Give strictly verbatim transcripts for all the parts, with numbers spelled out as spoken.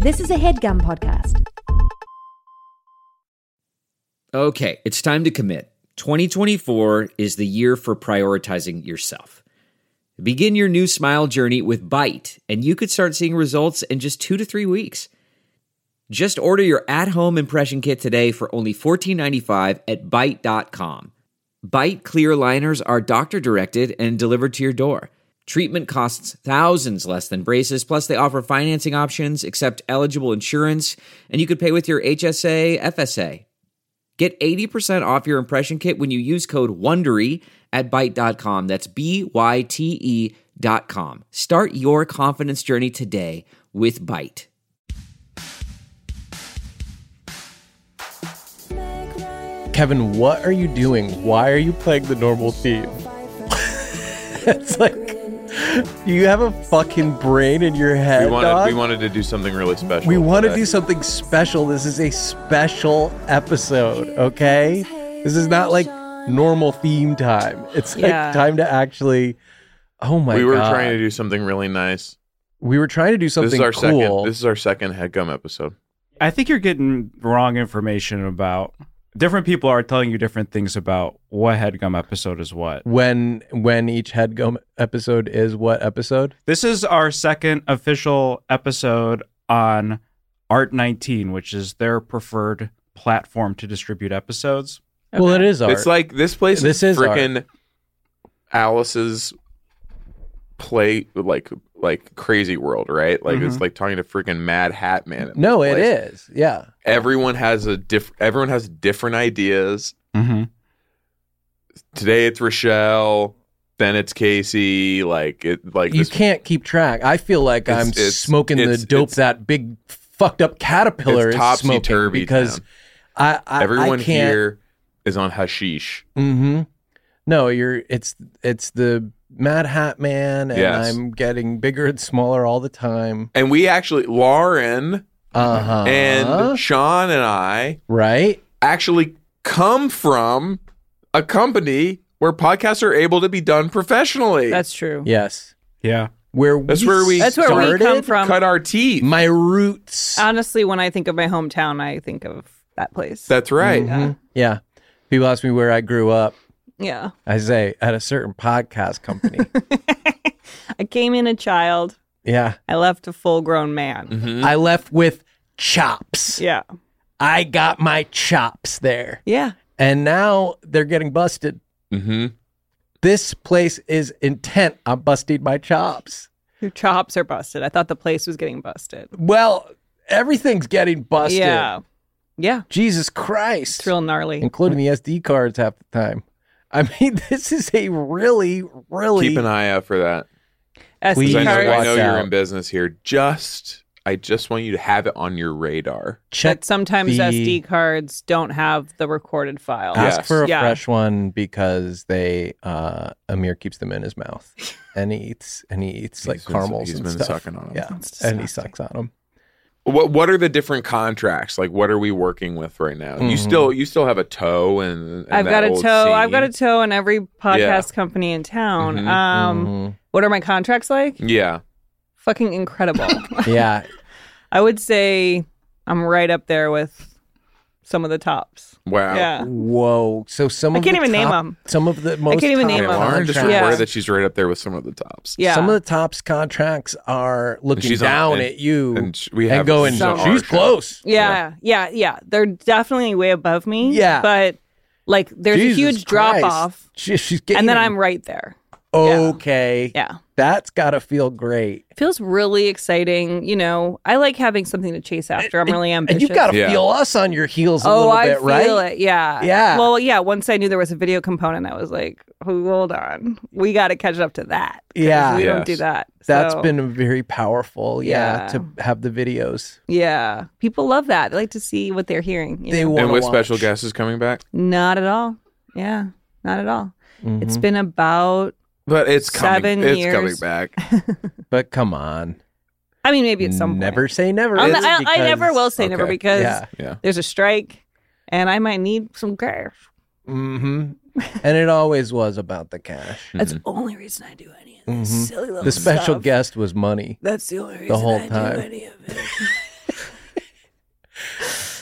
This is a HeadGum podcast. Okay, it's time to commit. twenty twenty-four is the year for prioritizing yourself. Begin your new smile journey with Byte, and you could start seeing results in just two to three weeks. Just order your at-home impression kit today for only fourteen ninety-five at byte dot com. Byte clear liners are doctor-directed and delivered to your door. Treatment costs thousands less than braces, plus they offer financing options, accept eligible insurance, and you could pay with your H S A, F S A. Get eighty percent off your impression kit when you use code WONDERY at byte dot com. That's B Y T E dot com. Start your confidence journey today with Byte. Kevin, what are you doing? Why are you playing the normal theme? It's like, do you have a fucking brain in your head, we wanted, dog? we wanted to do something really special. We want to today. do something special. This is a special episode, okay? This is not like normal theme time. It's like Yeah. time to actually, oh my God. We were trying to do something really nice. We were trying to do something This is our cool. second. This is our second HeadGum episode. I think you're getting wrong information about different people are telling you different things about what HeadGum episode is what. when when each HeadGum episode is what episode? This is our second official episode on Art nineteen, which is their preferred platform to distribute episodes. Well, it is art. It's like this place. This is is art. freaking Alice's play, like like crazy world, right? Like it's Mhm. like talking to freaking Mad Hat Man. in no, this it place. is. Yeah. Everyone has a diff. Everyone has different ideas. Mm-hmm. Today it's Rochelle. Then it's Casey. Like it. Like You this, can't keep track. I feel like It's- I'm it's- smoking it's- the dope it's- that big fucked up caterpillar It's is topsy-turvy smoking because town. I, I everyone I can't, here is on hashish. Mm-hmm. No, you're. It's it's the Mad Hat Man, and Yes. I'm getting bigger and smaller all the time. And we actually, Lauren Uh huh. and Sean and I right. actually come from a company where podcasts are able to be done professionally. That's true. Yes. Yeah. Where That's we where we That's where we started, come from. cut our teeth. My roots. Honestly, when I think of my hometown, I think of that place. That's right. Mhm. Yeah. People ask me where I grew up. yeah. I say at a certain podcast company. I came in a child. Yeah. I left a full-grown man. Mhm. I left with chops. Yeah. I got my chops there. Yeah. And now they're getting busted. Mhm. This place is intent on busting my chops. Your chops are busted. I thought the place was getting busted. Well, everything's getting busted. Yeah. Yeah. Jesus Christ. It's real gnarly. Including the S D cards half the time. I mean, this is a really, really... Keep an eye out for that. S Please D I know, cards. I watch know you're out. in business here. Just, I just want you to have it on your radar. check But sometimes the- S D cards don't have the recorded file. Yeah. Ask Yes. for a Yeah. fresh one because they uh Amir keeps them in his mouth. And he eats and he eats like He's been- caramels he's and been stuff. sucking on 'em. Yeah. That's And he disgusting. sucks on them. What What are the different contracts? Like, what are we working with right now? You Mhm. still, you still have a toe, and, and I've that got a old toe. I've got a scene. toe in every podcast Yeah. company in town. Mhm. Um, Mhm. What are my contracts like? Yeah. Fucking incredible. Yeah. I would say I'm right up there with some of the tops. Wow. Yeah. Whoa. So some I of can't the even name top- 'em. Some of the most can't even top name Okay, 'em. Lauren just contracts- Yeah. reported that she's right up there with some of the tops. Yeah. Some of the tops contracts are looking She's on- down and- at you and and, sh- we have going, she's on our she's show. close. Yeah, yeah, yeah. They're definitely way above me. Yeah. But like there's Jesus a huge drop Christ. off. She, she's getting And then I'm right there. okay. Yeah. That's got to feel great. It feels really exciting. You know, I like having something to chase after. I'm really And ambitious. you've got to Yeah. feel us on your heels a oh, little I bit, feel right? it. Yeah. Yeah. Well, yeah. Once I knew there was a video component, I was like, hold on. We got to catch up to that. 'Cause Yeah. We don't Yes. do that. That's So, been very powerful, yeah, Yeah. to have the videos. Yeah. People love that. They like to see what they're hearing. you They know? want And with watch. special guests is coming back, Not at all. Yeah. Not at all. Mhm. It's been about, but it's coming. Seven it's years. coming back. But come on. I mean, maybe at some never point. say never. I'll- is I, I because- never will say never okay. because Yeah. Yeah. there's a strike and I might need some cash. Mm-hmm. And it always was about the cash. That's the only reason I do any of this Mhm. silly little The special stuff. guest was money. That's the only reason whole I time. do any of it.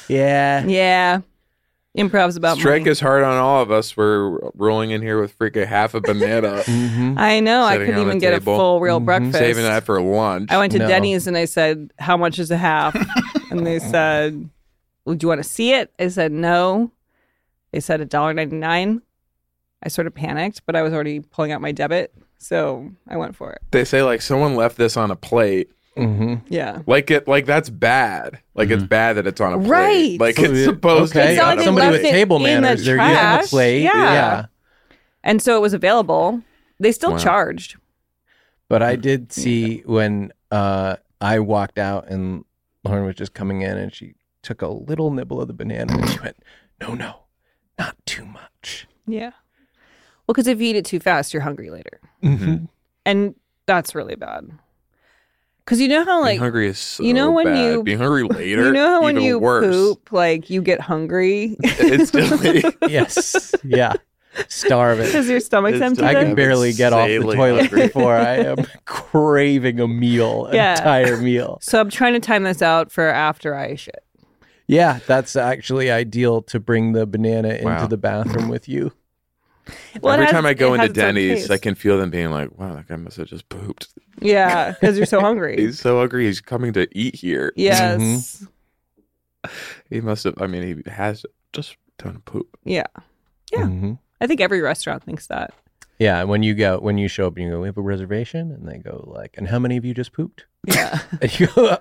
Yeah. Yeah. Improv's about Strike money. is hard on all of us. We're rolling in here with freaking half a banana, Mm-hmm. I know. I Sitting couldn't on even the get table. a full real Mhm. breakfast. saving that for lunch. I went to No. Denny's and I said, "How much is a half?" And they said, "Well, do you want to see it?" I said, "No." They said a dollar ninety nine. I sort of panicked, but I was already pulling out my debit, so I went for it. They say like someone left this on a plate. Mm-hmm. Yeah. Like it, like that's bad. Like it's bad that it's on a plate. Right. Like it's So, supposed okay. to. It's not Be like on they a Somebody left with it table in the manners. They're getting a trash. plate. Yeah. yeah. And so it was available. They still Wow. charged. But I did see when uh, I walked out and Lauren was just coming in and she took a little nibble of the banana and she went, no, no, not too much. Yeah. Well, because if you eat it too fast, you're hungry later. Mm-hmm. And that's really bad. Because you know how, like, Being hungry is so you know when bad. you- being hungry later. you know how when even you worse. poop, like, you get hungry Instantly. Yes. Yeah. Starving. because your stomach's It's empty. I then? can barely get off the Insanely toilet hungry. before I am craving a meal, an Yeah. entire meal. So I'm trying to time this out for after I shit. Yeah, that's actually ideal to bring the banana into Wow. the bathroom with you. Well, it Every has- time I go it into has its own Denny's, taste. I can feel them being like, "Wow, that guy must have just pooped. Yeah, because you're so hungry. He's so hungry. He's coming to eat here. Yes. Mm-hmm. He must have. I mean, he has just done a poop. Yeah. Yeah. Mhm. I think every restaurant thinks that. Yeah, when you go, when you show up and you go, we have a reservation, and they go like, and how many of you just pooped? Yeah. And you go,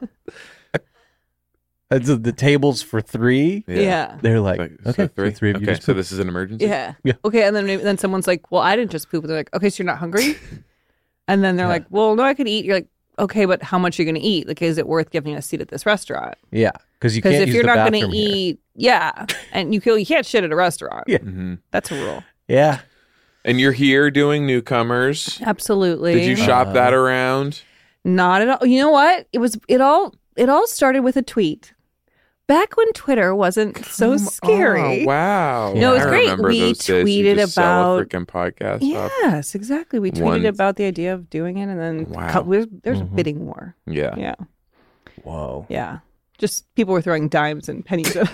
"Uh, the, the tables for three. Yeah. They're like, Like, so okay, so three. three of you okay, just so pooped. this is an emergency. Yeah. Yeah. Okay, and then maybe, then someone's like, "Well, I didn't just poop." They're like, "Okay, so you're not hungry?" And then they're Yeah. like, "Well, no, I could eat." You're like, "Okay, but how much are you going to eat? Like, is it worth giving a seat at this restaurant?" Yeah, because you Because can't if use you're the not going to bathroom here. eat, yeah, and you can, you can't shit at a restaurant. Yeah. hmm That's a rule. Yeah, And you're here doing newcomers. Absolutely. Did you shop Uh, that around? Not at all. You know what? It was. It all. It all started with a tweet. Back when Twitter wasn't so scary. Oh, wow. No, it was I great. remember We those days. You tweeted just sell a about- freaking podcast. up. Yes, exactly. We tweeted One- about the idea of doing it, and then Wow. co- there's, there's Mhm. a bidding war. Yeah. Yeah, whoa. yeah. Just people were throwing dimes and pennies. at-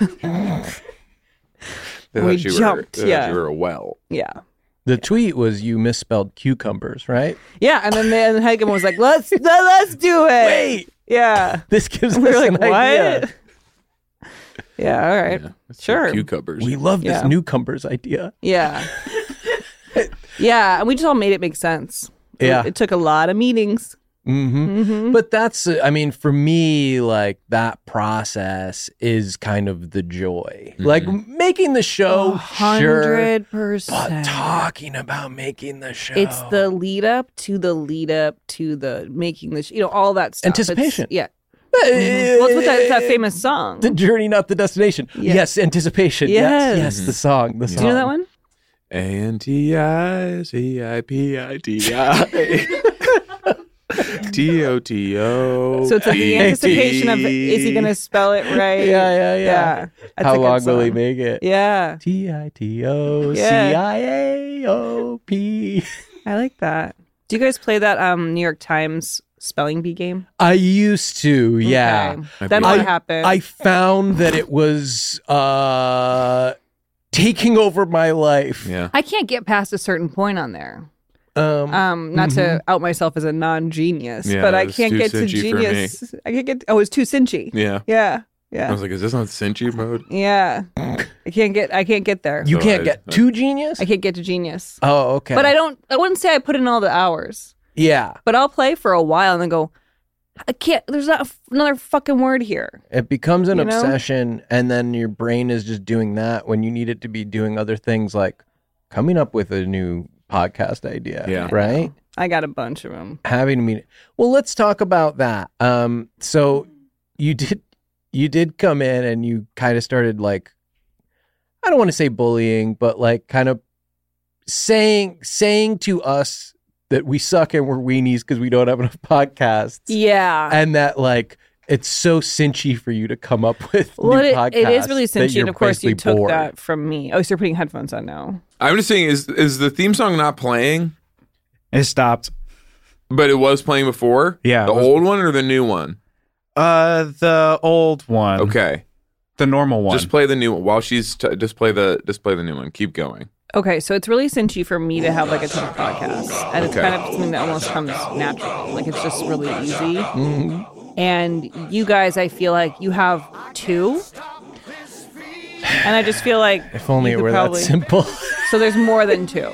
They We thought you jumped, Were, they thought yeah. You were a well. yeah, The tweet was you misspelled cucumbers, right? yeah. And then and then Hageman was like, "Let's let's do it." Wait, Yeah. this gives We us were like, an "What?" idea. Yeah. All right. Yeah. It's Sure. like Cucumbers. We love this Yeah. newcomers idea. Yeah. Yeah, and we just all made it make sense. It- Yeah. It, took a lot of meetings. Mm-hmm. Mm-hmm. But that's, uh, I mean, for me, like that process is kind of the joy. Like making the show, sure, hundred but percent. talking about making the show. It's the lead up to the lead up to the making the, sh- you know, all that stuff. It's- Anticipation. yeah. Mhm. Well, it's with that, it's that famous song. The journey, not the destination. Yeah. Yes, anticipation. Yes. Yes, yes, the song. The song. Do you know that one? A N T I C I P I T I T O T O. So it's like the anticipation of is he going to spell it right? Yeah, yeah, yeah. That's How a good long will he song. make it? Yeah, T I T O C I A O P. I like that. Do you guys play that um New York Times spelling bee game? I used to, yeah. Okay. Then I- what happened? I found that it was uh, taking over my life. Yeah. I can't get past a certain point on there. Um, Um, not Mhm. to out myself as a non-genius, Yeah, but I it's can't too get to cinchy for me. genius. I can't get. Oh, it's too cinchy. Yeah. Yeah, I yeah, was like, is this on Cinchy mode? yeah. I can't get. I can't get there. you So can't I- get to genius? I can't get to genius. Oh, okay. But I don't. I wouldn't say I put in all the hours. Yeah. But I'll play for a while and then go. I can't. There's not a f- another fucking word here. It becomes an You know? obsession, and then your brain is just doing that when you need it to be doing other things like coming up with a new podcast idea. Yeah. Right? I got a bunch of them. Having to meet. Well, let's talk about that. Um, so you did you did come in and you kind of started like, I don't want to say bullying, but like kind of saying saying to us that we suck and we're weenies because we don't have enough podcasts, Yeah. and that like it's so cinchy for you to come up with Well, new it, podcasts. it is really that cinchy, you're and of course you basically took bored. that from me. Oh, so you're putting headphones on now. I'm just saying, is is the theme song not playing? It stopped. But it was playing before? Yeah, The it was- old one or the new one? Uh, the old one. Okay. The normal one. Just play the new one while she's t- just play the just play the new one. Keep going. Okay, so it's really cinchy for me to have like a ton of podcasts, and it's Okay. kind of something that almost comes naturally. Like it's just really easy. Mm-hmm. And you guys, I feel like you have two, and I just feel like If only you it could were probably, that simple. So there's more than two.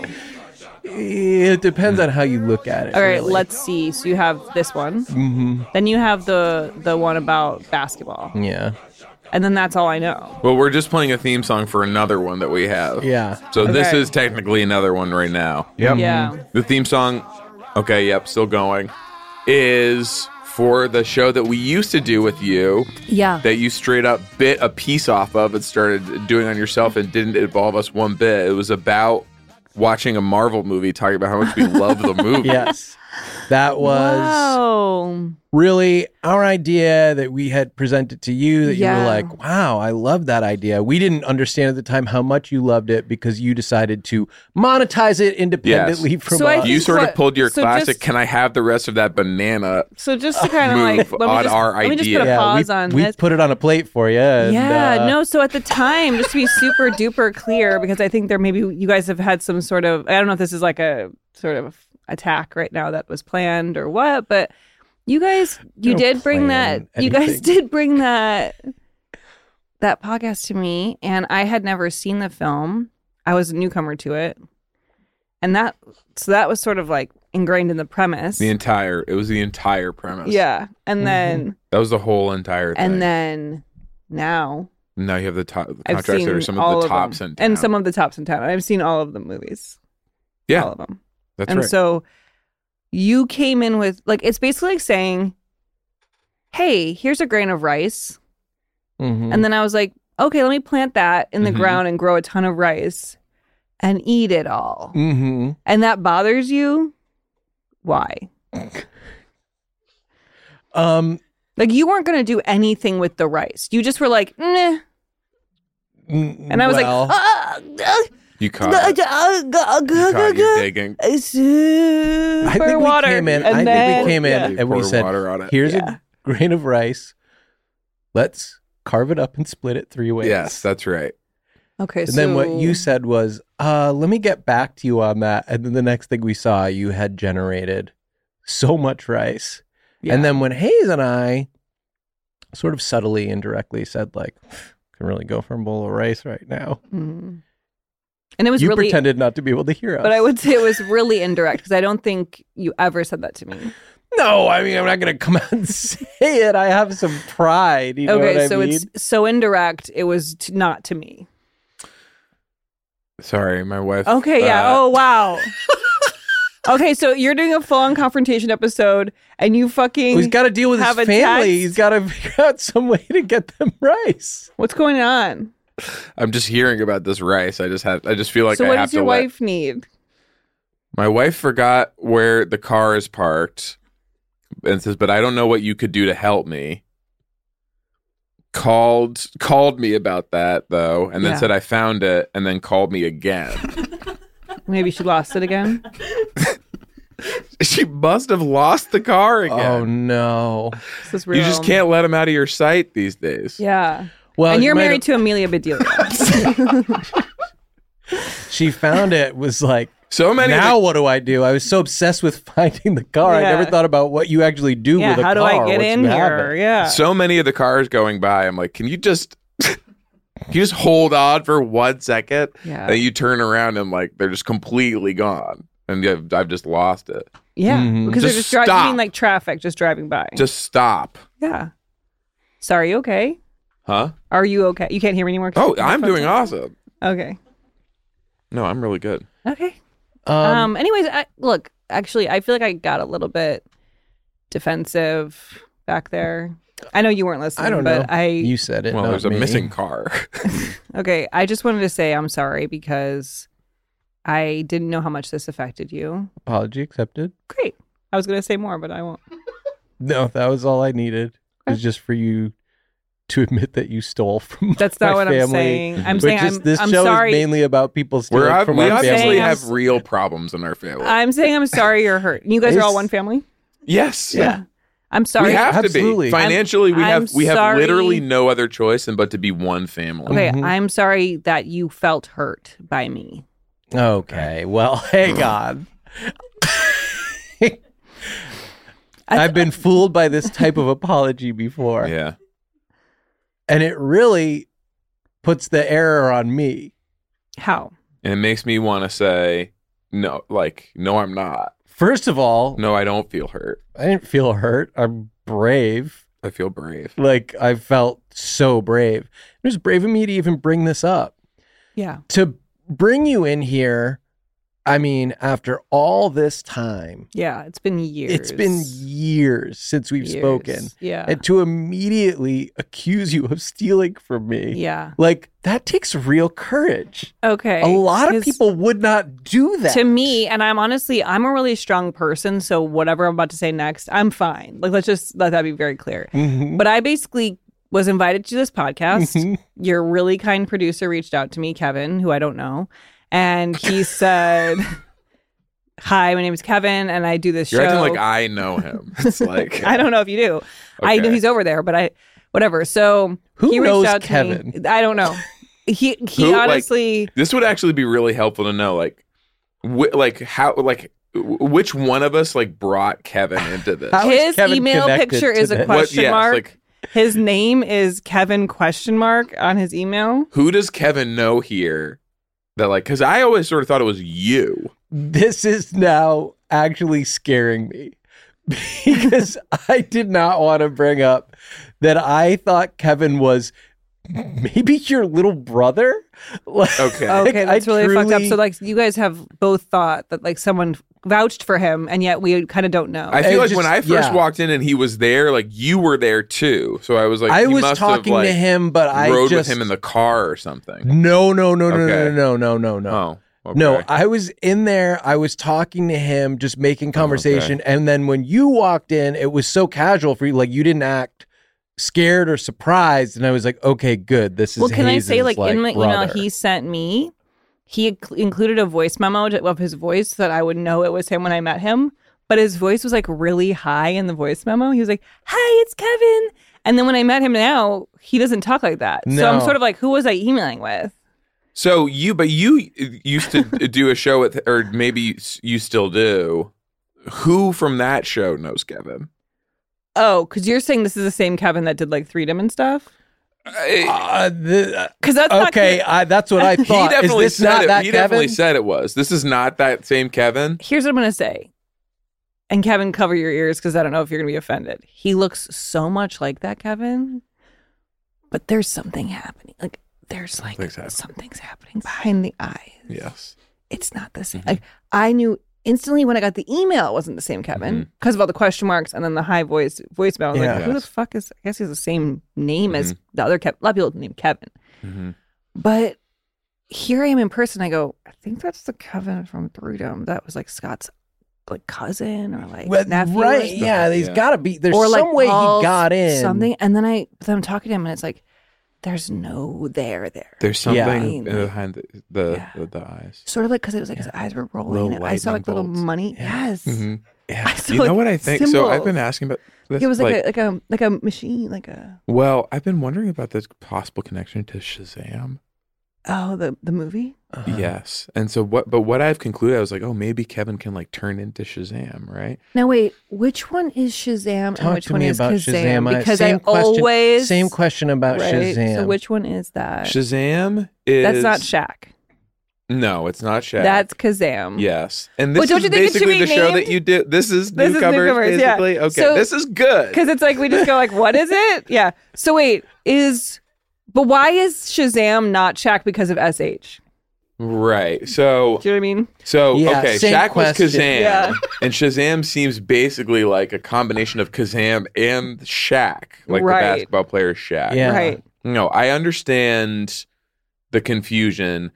It depends on how you look at it. All right, really. let's see. So you have this one. Mm-hmm. Then you have the the one about basketball, Yeah. and then that's all I know. Well, we're just playing a theme song for another one that we have. Yeah. So this Okay. is technically another one right now. Yep. Yeah. The theme song, okay, yep, still going, is for the show that we used to do with you Yeah. that you straight up bit a piece off of and started doing on yourself and didn't involve us one bit. It was about watching a Marvel movie, talking about how much we love the movie. Yes. That was Wow. really our idea that we had presented to you that you Yeah. were like, wow, I love that idea. We didn't understand at the time how much you loved it because you decided to monetize it independently from So I us. think- You sort of What- pulled your so classic, just- can I have the rest of that banana? So just to kind of Move like let me, on just, our let me just put a idea. pause we, on we this. put it on a plate for you. And, Yeah, uh, no. So at the time, just to be super duper clear, because I think there maybe you guys have had some sort of, I don't know if this is like a sort of attack right now that was planned or what, but you guys, you Don't did bring that, plan you guys anything. did bring that, that podcast to me, and I had never seen the film. I was a newcomer to it. And that, so that was sort of like ingrained in the premise. The entire, it was the entire premise. Yeah. And then, That was the whole entire thing. and then now, now you have the top the I've contracts seen that are some all of the of tops them. in town. and some of the tops in town. I've seen all of the movies. Yeah, All of them. that's and right. so you came in with like it's basically like saying, "Hey, here's a grain of rice," mhm. and then I was like, "Okay, let me plant that in the Mhm. ground and grow a ton of rice and eat it all." Mhm. And that bothers you? Why? Um, Like you weren't gonna do anything with the rice. You just were like, "Nah," mm, and I was well, like, ah, ah, you caught ah, it. ah, ah, You caught your ah, digging. ah, super I think water. we came in. And I then- think we came in yeah. and we Pour said, water on it. "Here's Yeah. a grain of rice. Let's carve it up and split it three ways." Yes, that's right. Okay, And so then what you said was, uh, let me get back to you on that. And then the next thing we saw, you had generated so much rice. Yeah. And then when Hayes and I sort of subtly, indirectly said, like, can really go for a bowl of rice right now. Mhm. And it was You really, pretended not to be able to hear us. but I would say it was really indirect because I don't think you ever said that to me. No, I mean, I'm not going to come out and say it. I have some pride. You know Okay, what I so mean? it's so indirect. It was t- not to me. Sorry, my wife. Okay, yeah. uh, Oh, wow. Okay, so you're doing a full-on confrontation episode, and you fucking He's got to deal with his have a family. text? He's got to figure out some way to get them rice. what's going on? I'm just hearing about this rice. I just had. I just feel like so I what have does your to let- wife need? My wife forgot where the car is parked and says, "But I don't know what you could do to help me." Called called me about that though, and then Yeah. said I found it, and then called me again. Maybe she lost it again. She must have lost the car again. Oh, no. This is real. You just can't let him out of your sight these days. Yeah. Well, and you you're might married to Amelia Bedelia. have- She found it, was like, So many. now what do I do? I was so obsessed with finding the car. I Yeah. never thought about what you actually do yeah. with a How do car I get once in you have here? it. Yeah. so many of the cars going by. I'm like, can you just, can you just hold on for one second? Yeah. And you turn around and like they're just completely gone, and I've, I've just lost it. Yeah, Mhm. because they're Just just driving. You mean stop. like traffic, just driving by. Just stop, yeah. So are you okay? huh? Are you okay? You can't hear me anymore. 'cause Oh, your I'm headphones doing are- awesome. Okay. No, I'm really good. Okay. Um, Um. Anyways, I, look. Actually, I feel like I got a little bit defensive back there. I know you weren't listening. I don't but know. I. you said it. Well, not there's a me. missing car. Okay. I just wanted to say I'm sorry because I didn't know how much this affected you. Apology accepted. Great. I was gonna say more, but I won't. No, that was all I needed. It was just for you to admit that you stole from That's my not what family. I'm saying. I'm Which saying is, I'm, this I'm show sorry. is mainly about people stealing We're, from we our obviously family. I'm have s- real problems in our family. I'm saying I'm sorry you're hurt. You guys are all It's- one family. yes. Yeah. I'm sorry. We have Absolutely. to be. Financially, we I'm- have we I'm have sorry. literally no other choice than but to be one family. Okay, Mhm. I'm sorry that you felt hurt by me. Okay, well, hang on. I've been fooled by this type of apology before, Yeah. and it really puts the error on me. How? And it makes me want to say, no, like, no, I'm not. First of all, No, I don't feel hurt. I didn't feel hurt. I'm brave. I feel brave. Like, I felt so brave. It was brave of me to even bring this up. Yeah. To bring you in here, I mean, after all this time, Yeah. It's been years. it's been years since we've Years. spoken. Yeah. And to immediately accuse you of stealing from me, yeah. like, that takes real courage. Okay. A lot of 'Cause people would not do that. To me, and I'm honestly, I'm a really strong person. So whatever I'm about to say next, I'm fine. Like, let's just let that be very clear. Mhm. But I basically was invited to this podcast. Mhm. Your really kind producer reached out to me, Kevin, who I don't know. And he said, hi, my name is Kevin, and I do this You're show. acting like I know him. It's like I don't know if you do. I know Okay. he's over there, but I, whatever. So Who he reached knows out to Kevin? me. I don't know. He he Who, like- honestly, this would actually be really helpful to know, like, wh- like how, like, w- which one of us like brought Kevin into this? How is his Kevin email connected picture to is a this? question What- yes, mark. like, His name is Kevin question mark on his email. who does Kevin know here? That like, because I always sort of thought it was you. This is now actually scaring me because I did not want to bring up that I thought Kevin was maybe your little brother. Like, Okay. Okay, that's I really fucked up. truly- So like you guys have both thought that like someone vouched for him, and yet we kind of don't know. I feel It like just- when I first yeah. walked in and he was there, like you were there too. So I was like, I he was must talking have, like, to him, but I rode just with him in the car or something. no, no, no, no, Okay. no, no, no, no, no. Oh, okay. No, I was in there. I was talking to him, just making conversation. And then when you walked in, it was so casual for you. Like, you didn't act scared or surprised. And I was like, okay, good. This is well, can Hayes' I say like, in my email brother. he sent me, he inc- included a voice memo to- of his voice so that I would know it was him when I met him. But his voice was like really high in the voice memo. He was like, "Hi, it's Kevin." And then when I met him now, he doesn't talk like that. So I'm No. sort of like, who was I emailing with? So you, but you used to do a show with, or maybe you still do. Who from that show knows Kevin? Oh, because you're saying this is the same Kevin that did like Freedom and stuff? I- Uh, the- Because that's not okay, I, that's what I he thought. definitely is this said not it. that he Kevin? definitely said it was. This is not that same Kevin. Here's what I'm going to say. And Kevin, cover your ears because I don't know if you're going to be offended. He looks so much like that Kevin, but there's something happening. Like there's like Something's happening. something's happening behind the eyes. Yes. It's not the Mm-hmm. same. Like I knew instantly when I got the email it wasn't the same Kevin Mm-hmm. because of all the question marks and then the high voice voicemail. I was Yeah. like, who the Yes. fuck is? I guess he has the same name as Mm-hmm. the other Kevin. A lot of people named Kevin, Mm-hmm. but here I am in person. I go, I think that's the Kevin from Freedom. That was like Scott's like cousin or like Well, nephew or right? something. Yeah, there's Yeah. got to be. There's or like some way Paul's he got in. something. And then I, then I'm talking to him, and it's like, there's no there there. There's Yeah. something behind the the, Yeah. the, the eyes. Sort of like because it was like his eyes were rolling. Little and I saw like lightning little bolts. money. Yes, Mm-hmm. Yeah. I saw, You know like, what I think? So I've been symbols. asking about this. It was like, a like a like a machine, like a well, I've been wondering about this possible connection to Shazam. oh the the movie. Uh-huh. Yes. And so what, but what I've concluded, I was like, oh, maybe Kevin can like turn into Shazam, right? Now wait, which one is Shazam and Talk which to one me is about Kazam? Shazam. I- Because same I question- always Same question about right? Shazam. So which one is that? Shazam is. That's not Shaq. No, it's not Shaq. That's Kazam. Yes. And this Well, don't is you think it should basically be the show that named? you did. This is This is newcomers, newcomers, yeah. basically. Okay. So- this is good. Because it's like we just go like, what is it? Yeah. So wait, is but why is Shazam not Shaq because of S H? Right. So, Do you know what I mean? so Yeah, okay, same Shaq question. was Kazam. Yeah. And Shazam seems basically like a combination of Kazam and Shaq, like Right. the basketball player Shaq. Yeah. Right. No, I understand the confusion.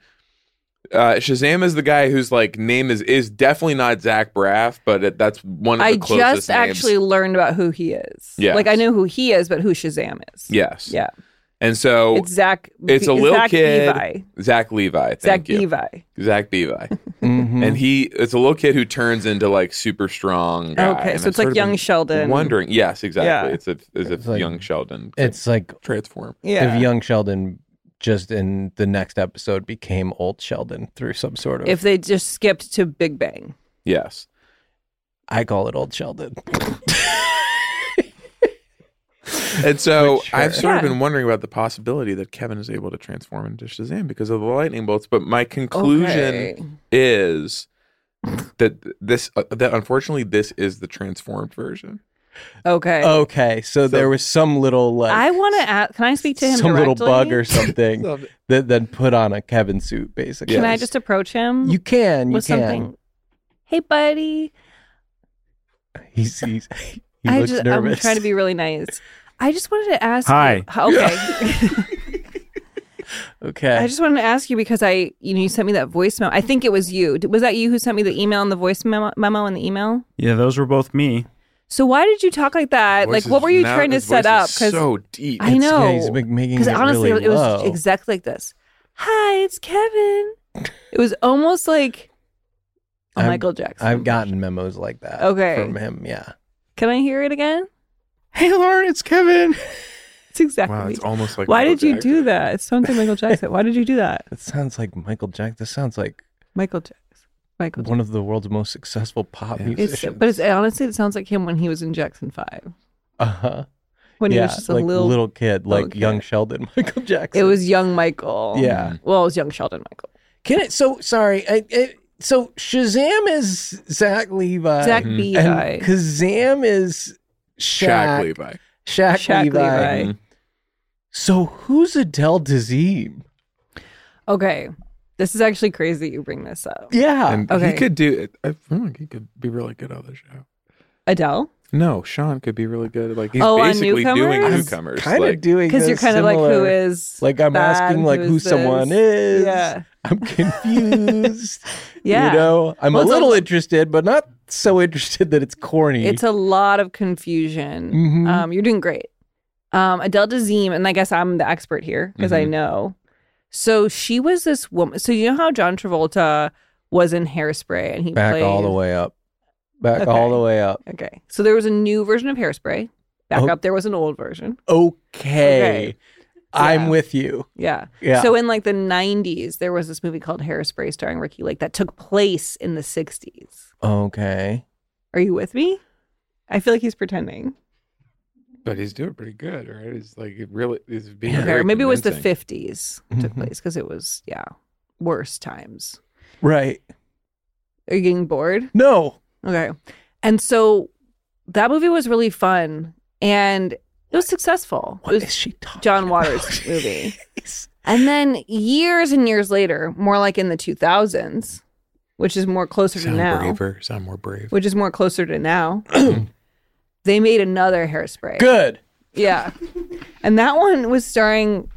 Uh, Shazam is the guy whose like name is is definitely not Zach Braff, but it, that's one of the I closest just names. actually learned about who he is. Yes. Like I knew who he is, but who Shazam is. Yes. Yeah. And so It's Zach. it's a little Zach kid, Levi. Zach Levi. Thank Zach you. Levi. Zach Levi. Mhm. And he, it's a little kid who turns into like super strong guy. Okay, And so I've it's like sort of young been Sheldon. Wondering, yes, exactly. Yeah. It's a, as if like- young Sheldon could It's like transform. Yeah. if young Sheldon just in the next episode became old Sheldon through some sort of. If they just skipped to Big Bang. Yes. I call it old Sheldon. And so But sure. I've sort of Yeah. been wondering about the possibility that Kevin is able to transform into Shazam because of the lightning bolts. But my conclusion Okay. is that this, uh, that unfortunately, this is the transformed version. Okay. Okay, so, there was some little like I want to ask. Can I speak to him some directly? little bug or something that then put on a Kevin suit, basically. Can I Yes. just approach him? You can. You with can. something. Hey, buddy. He's, he's he I looks just, nervous. I'm trying to be really nice. I just wanted to ask. Hi. You, okay. okay. I just wanted to ask you because I, you know, you sent me that voice memo. I think it was you. Was that you who sent me the email and the voice memo, memo and the email? Yeah, those were both me. So why did you talk like that? Voice like, what is- were you now trying to his set voice up? is Because so deep. I know. Yeah, he's been making Because it honestly, really it was low. exactly like this. Hi, it's Kevin. It was almost like a I've- Michael Jackson. I've gotten memos like that Okay. from him. Yeah. Can I hear it again? Hey, Lauren, it's Kevin. It's exactly. Wow, it's almost like Why Michael did you Jackson. do that? It sounds like Michael Jackson. Why did you do that? It sounds like Michael Jackson. This sounds like Michael Jackson. Michael Jackson. one of the world's most successful pop Yeah. It's, musicians. but it's honestly, it sounds like him when he was in Jackson Five. uh-huh. When yeah, he was just a like little. kid, like little young kid. Sheldon Michael Jackson. It was young Michael. Yeah. Well, it was young Sheldon Michael. Can it? So sorry. I, I, so Shazam is Zach Levi. Zach Mhm. Levi. and Kazam is Shaq Shaq. Levi. Shaq, Shaq Levi. Levi. Mhm. So who's Adele Dazeem? Okay. This is actually crazy you bring this up. Yeah. And Okay. he could do it. I feel like he could be really good on the show. Adele? No, Sean could be really good. Like he's Oh, on basically doing newcomers? newcomers. kind like, of doing Because you're a kind of like, who similar- is. Like I'm that? asking like who is someone this? is. Yeah. I'm confused. Yeah. You know, I'm Well, a it's a little lo- interested, but not so interested that it's corny. It's a lot of confusion. Mhm. Um, you're doing great. Um, Adele Dazeem, and I guess I'm the expert here because I Mhm. know. So she was this woman. So you know how John Travolta was in Hairspray and he back played all the way up. Back Okay. all the way up. Okay, so there was a new version of Hairspray. Back Oh. up, there was an old version. Okay. Okay. I'm Yeah. with you. Yeah. Yeah. So in like the nineties, there was this movie called Hairspray starring Ricky Lake that took place in the sixties. Okay. Are you with me? I feel like he's pretending. but he's doing pretty good, right? He's like it really. He's being Yeah. Okay, very or maybe it was the convincing. fifties took Mhm. place because it was yeah worse times. Right. Are you getting bored? No. Okay. And so that movie was really fun and it was successful. What it was is she talking John about? Waters' movie. And then years and years later, more like in the two thousands, which is more closer Sound to now, braver. Sound more brave. which is more closer to now, they made another Hairspray. Good. Yeah. And that one was starring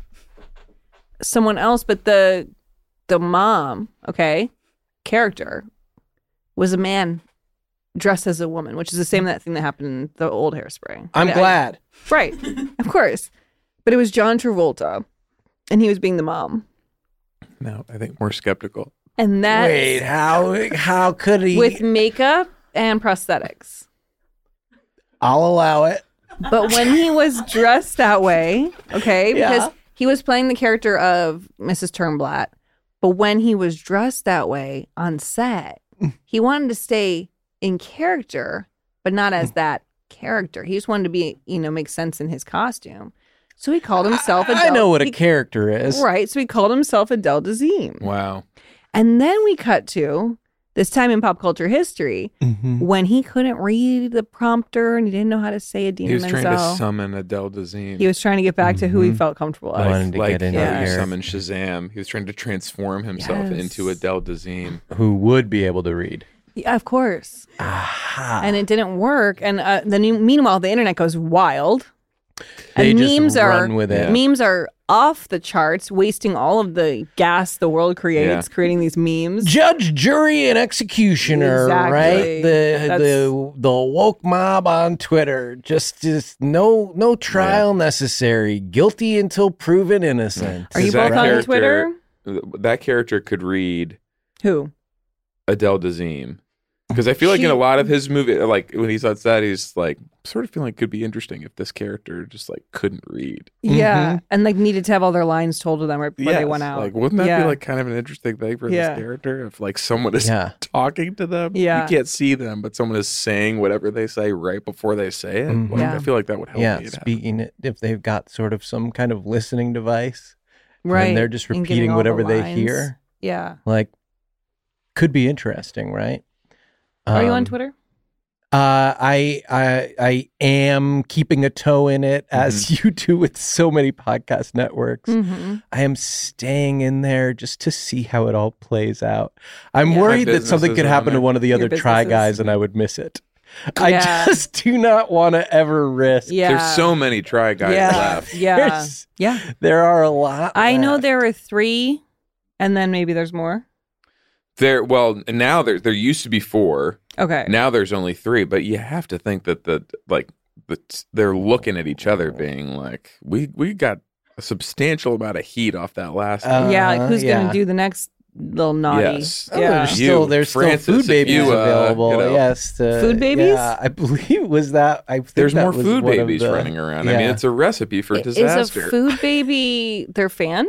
someone else, but the the mom, okay, character was a man dressed as a woman, which is the same that thing that happened in the old Hairspray. I'm I- glad. Right. Of course. But it was John Travolta and he was being the mom. No, I think more skeptical. And that's Wait, how how could he? with makeup and prosthetics. I'll allow it. But when he was dressed that way, okay, Yeah. because he was playing the character of Missus Turnblatt, but when he was dressed that way on set, he wanted to stay in character, but not as that character. He just wanted to be, you know, make sense in his costume. So he called himself I, Adele. I know what a he- character is. Right. So he called himself Adele Dazeem. Wow. And then we cut to this time in pop culture history Mhm. when he couldn't read the prompter and he didn't know how to say Adina He was trying to Menzel. summon Adele Dazeem. He was trying to get back to who he Mhm. felt comfortable Like- as. Wanted to like get into how the you air. summon Shazam. He was trying to transform himself Yes. into Adele Dazeem. Who would be able to read? Yeah, of course. Aha. And it didn't work. And uh, then meanwhile, the internet goes wild. They and just memes are run with it. memes are off the charts, wasting all of the gas the world creates, Yeah. creating these memes. Judge, jury, and executioner, Exactly. right? The That's- the the woke mob on Twitter. Just just no no trial necessary. Guilty until proven innocent. Are you Is that both on character- Twitter? That character could read Who? Adele Dazeem. Because I feel like She- in a lot of his movie, like when he's on set, he's like sort of feeling like it could be interesting if this character just like couldn't read. Yeah, and like needed to have all their lines told to them right before they Yes. went out. Like, wouldn't that Yeah. be like kind of an interesting thing for Yeah. this character if like someone is Yeah. talking to them? Yeah. You can't see them, but someone is saying whatever they say right before they say it. Mhm. Like, Yeah. I feel like that would help Yeah, me. to have- speaking it, if they've got sort of some kind of listening device, right? and they're just and getting repeating all the whatever they lines. hear, Yeah. like could be interesting, right? Are you on Um, Twitter? Uh, I I I am keeping a toe in it, as you do with so many podcast networks. Mm-hmm. I am staying in there just to see how it all plays out. I'm Yeah. worried My that something businesses could are on happen to there. one of the Your other Try businesses. Guys and I would miss it. I Yeah. just do not want to ever risk. Yeah. There's so many try guys yeah. left. Yeah. There's- Yeah. There are a lot. I know left. there are three, and then maybe there's more. There, well, now there there used to be four. Okay. Now there's only three, but you have to think that the like the, they're looking at each other, being like, we we got a substantial amount of heat off that last. Uh, one. yeah, like who's yeah. gonna do the next little naughty? Yes. Oh, Yeah. there's You, still there's Francis, still if food babies you, uh, available. you know. Yes, to- Food babies? Yeah, I believe was that. I think There's that more was food one of babies the- running around. I mean, yeah. it's a recipe for disaster. Is a food baby their fan?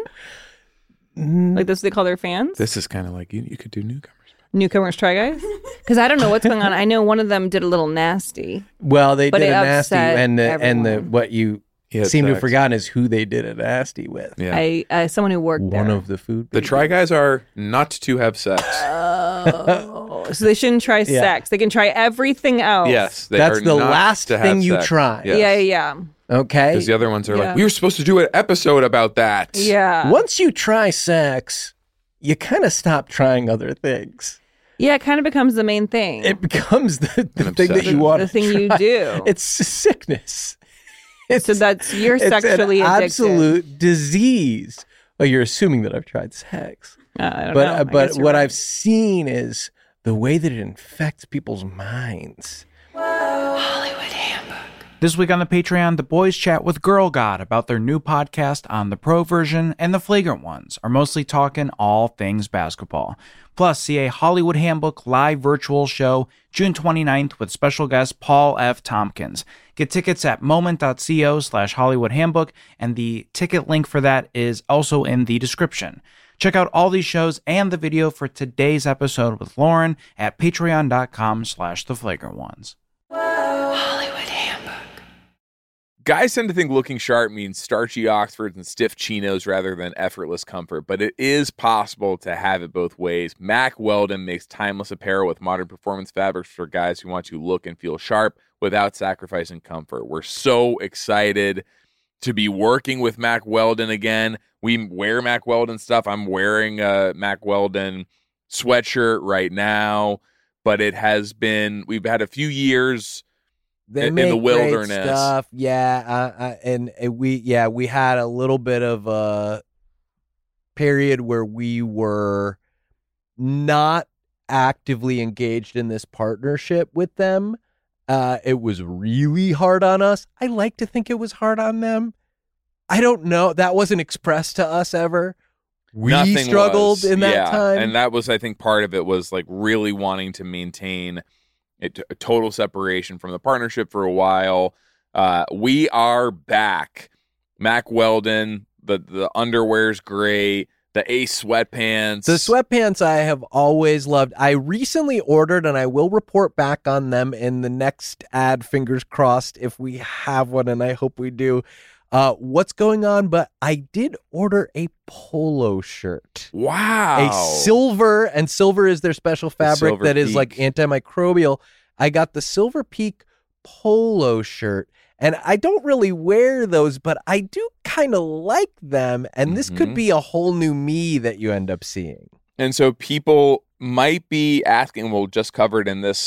Mm, Like this, they call their fans? This is kind of like you, you could do newcomers. Newcomers Try Guys? Because I don't know what's going on. I know one of them did a little nasty. Well, they But did it a nasty, upset and the and the everyone. what you He had seem to have sex. forgotten is who they did a nasty with. Yeah. I uh, someone who worked One there. of the food. the babies. try guys are not to have sex. Oh, so they shouldn't try Yeah. sex. They can try everything else. Yes, they That's are the not last to have thing you sex. try. Yes. Yeah, yeah, Okay. Because the other ones are Yeah. like, we were supposed to do an episode about that. yeah. Once you try sex, you kind of stop trying other things. Yeah, it kind of becomes the main thing. It becomes the, the An thing that obsession. you want the to thing you try. do. It's a sickness. It's, so that's you're it's sexually an addicted. absolute disease. Well, you're assuming that I've tried sex, Uh, I don't but know. uh, I but guess you're what right. I've seen is the way that it infects people's minds. This week on the Patreon, the boys chat with Girl God about their new podcast on the pro version, and the Flagrant Ones are mostly talking all things basketball. Plus, see a Hollywood Handbook live virtual show June twenty-ninth with special guest Paul F. Tompkins. Get tickets at moment.co slash Hollywood Handbook, and the ticket link for that is also in the description. Check out all these shows and the video for today's episode with Lauren at patreon.com slash the Flagrant Ones. Guys tend to think looking sharp means starchy Oxfords and stiff chinos rather than effortless comfort, but it is possible to have it both ways. Mack Weldon makes timeless apparel with modern performance fabrics for guys who want to look and feel sharp without sacrificing comfort. We're so excited to be working with Mack Weldon again. We wear Mack Weldon stuff. I'm wearing a Mack Weldon sweatshirt right now, but it has been, we've had a few years They in make the great wilderness. stuff, yeah, uh, uh, and uh, we, yeah, we had a little bit of a period where we were not actively engaged in this partnership with them. Uh, it was really hard on us. I like to think it was hard on them. I don't know. That wasn't expressed to us ever. We Nothing struggled was. in that Yeah, time. and that was, I think, part of it was like really wanting to maintain a, t- a total separation from the partnership for a while. Uh, we are back. Mack Weldon, the the underwear's great. The Ace sweatpants. The sweatpants I have always loved. I recently ordered, and I will report back on them in the next ad, fingers crossed, if we have one, and I hope we do. Uh, what's going on? But I did order a polo shirt. Wow. A silver, and silver is their special fabric Silver that is Peak. like antimicrobial. I got the Silver Peak polo shirt. And I don't really wear those, but I do kind of like them. And this could Mhm. be a whole new me that you end up seeing. And so people might be asking, we'll just cover it in this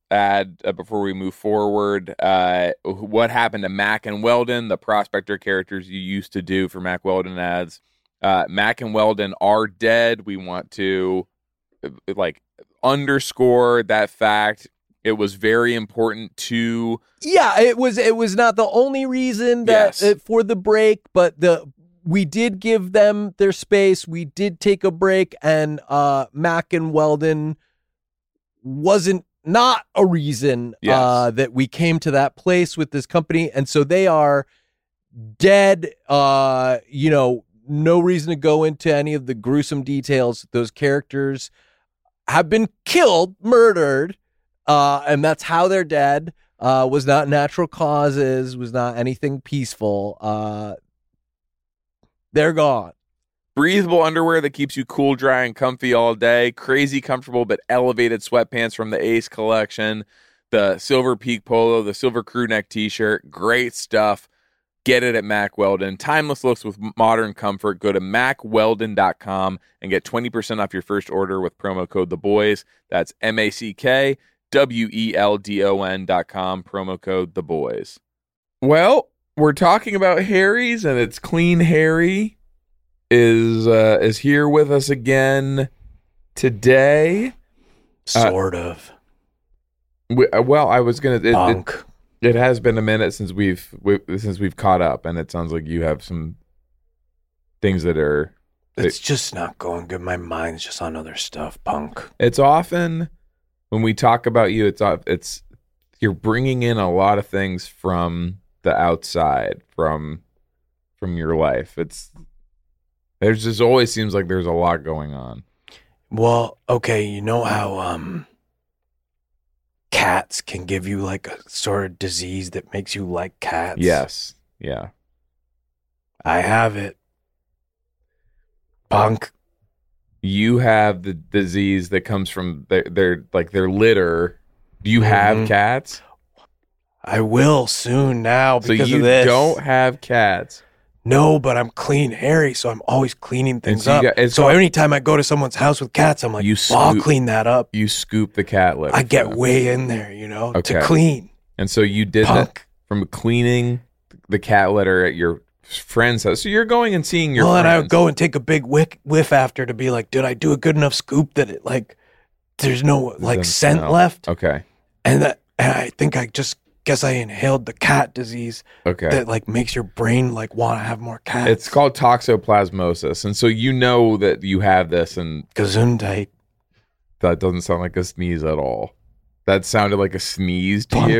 ad uh, before we move forward. Uh, what happened to Mack and Weldon, the prospector characters you used to do for Mack Weldon ads? Uh, Mack and Weldon are dead. We want to uh, like underscore that fact. It was very important to. Yeah, it was. It was not the only reason that Yes. uh, for the break, but the we did give them their space. We did take a break, and uh, Mack and Weldon wasn't not a reason Yes. uh, that we came to that place with this company, and so they are dead. Uh, you know, no reason to go into any of the gruesome details. Those characters have been killed, murdered, uh, and that's how they're dead. Uh, was not natural causes, was not anything peaceful. Uh, they're gone. Breathable underwear that keeps you cool, dry, and comfy all day. Crazy comfortable but elevated sweatpants from the Ace collection. The Silver Peak Polo, the Silver Crew Neck t-shirt. Great stuff. Get it at Mack Weldon. Timeless looks with modern comfort. Go to mack weldon dot com and get twenty percent off your first order with promo code The Boys. That's M A C K W E L D O N dot com, promo code The Boys. Well, we're talking about Harry's, and it's Clean Harry is uh, is here with us again today. Sort of. We, uh, well, I was gonna. It, Punk. it, it has been a minute since we've we, since we've caught up, and it sounds like you have some things that are. It's just not going good. My mind's just on other stuff, punk. It's often when we talk about you, it's it's you're bringing in a lot of things from the outside, from from your life. It's there's just always seems like there's a lot going on. Well, okay, you know how um cats can give you like a sort of disease that makes you like cats? Yes, yeah. I have it. Punk. You have the disease that comes from their, their like their litter. Do you have Mhm. cats? I will soon now So because you of this. don't have cats. No, but I'm Clean Harry, so I'm always cleaning things so you up. got- it's so called- anytime I go to someone's house with cats, I'm like, You well, I'll scoop- clean that up. You scoop the cat litter. I for get them. way in there, you know, Okay. to clean. And so you did that Punk. from cleaning the cat litter at your friend's house. So you're going and seeing your well, friends. and I would go and take a big whiff, whiff after to be like, did I do a good enough scoop that it like, there's no like Doesn't scent smell. left? Okay. And that, and I think I just guess I inhaled the cat disease Okay. that like makes your brain like want to have more cats. It's called toxoplasmosis. And so you know that you have this, and Gesundheit. that doesn't sound like a sneeze at all. That sounded like a sneeze to Punk. you.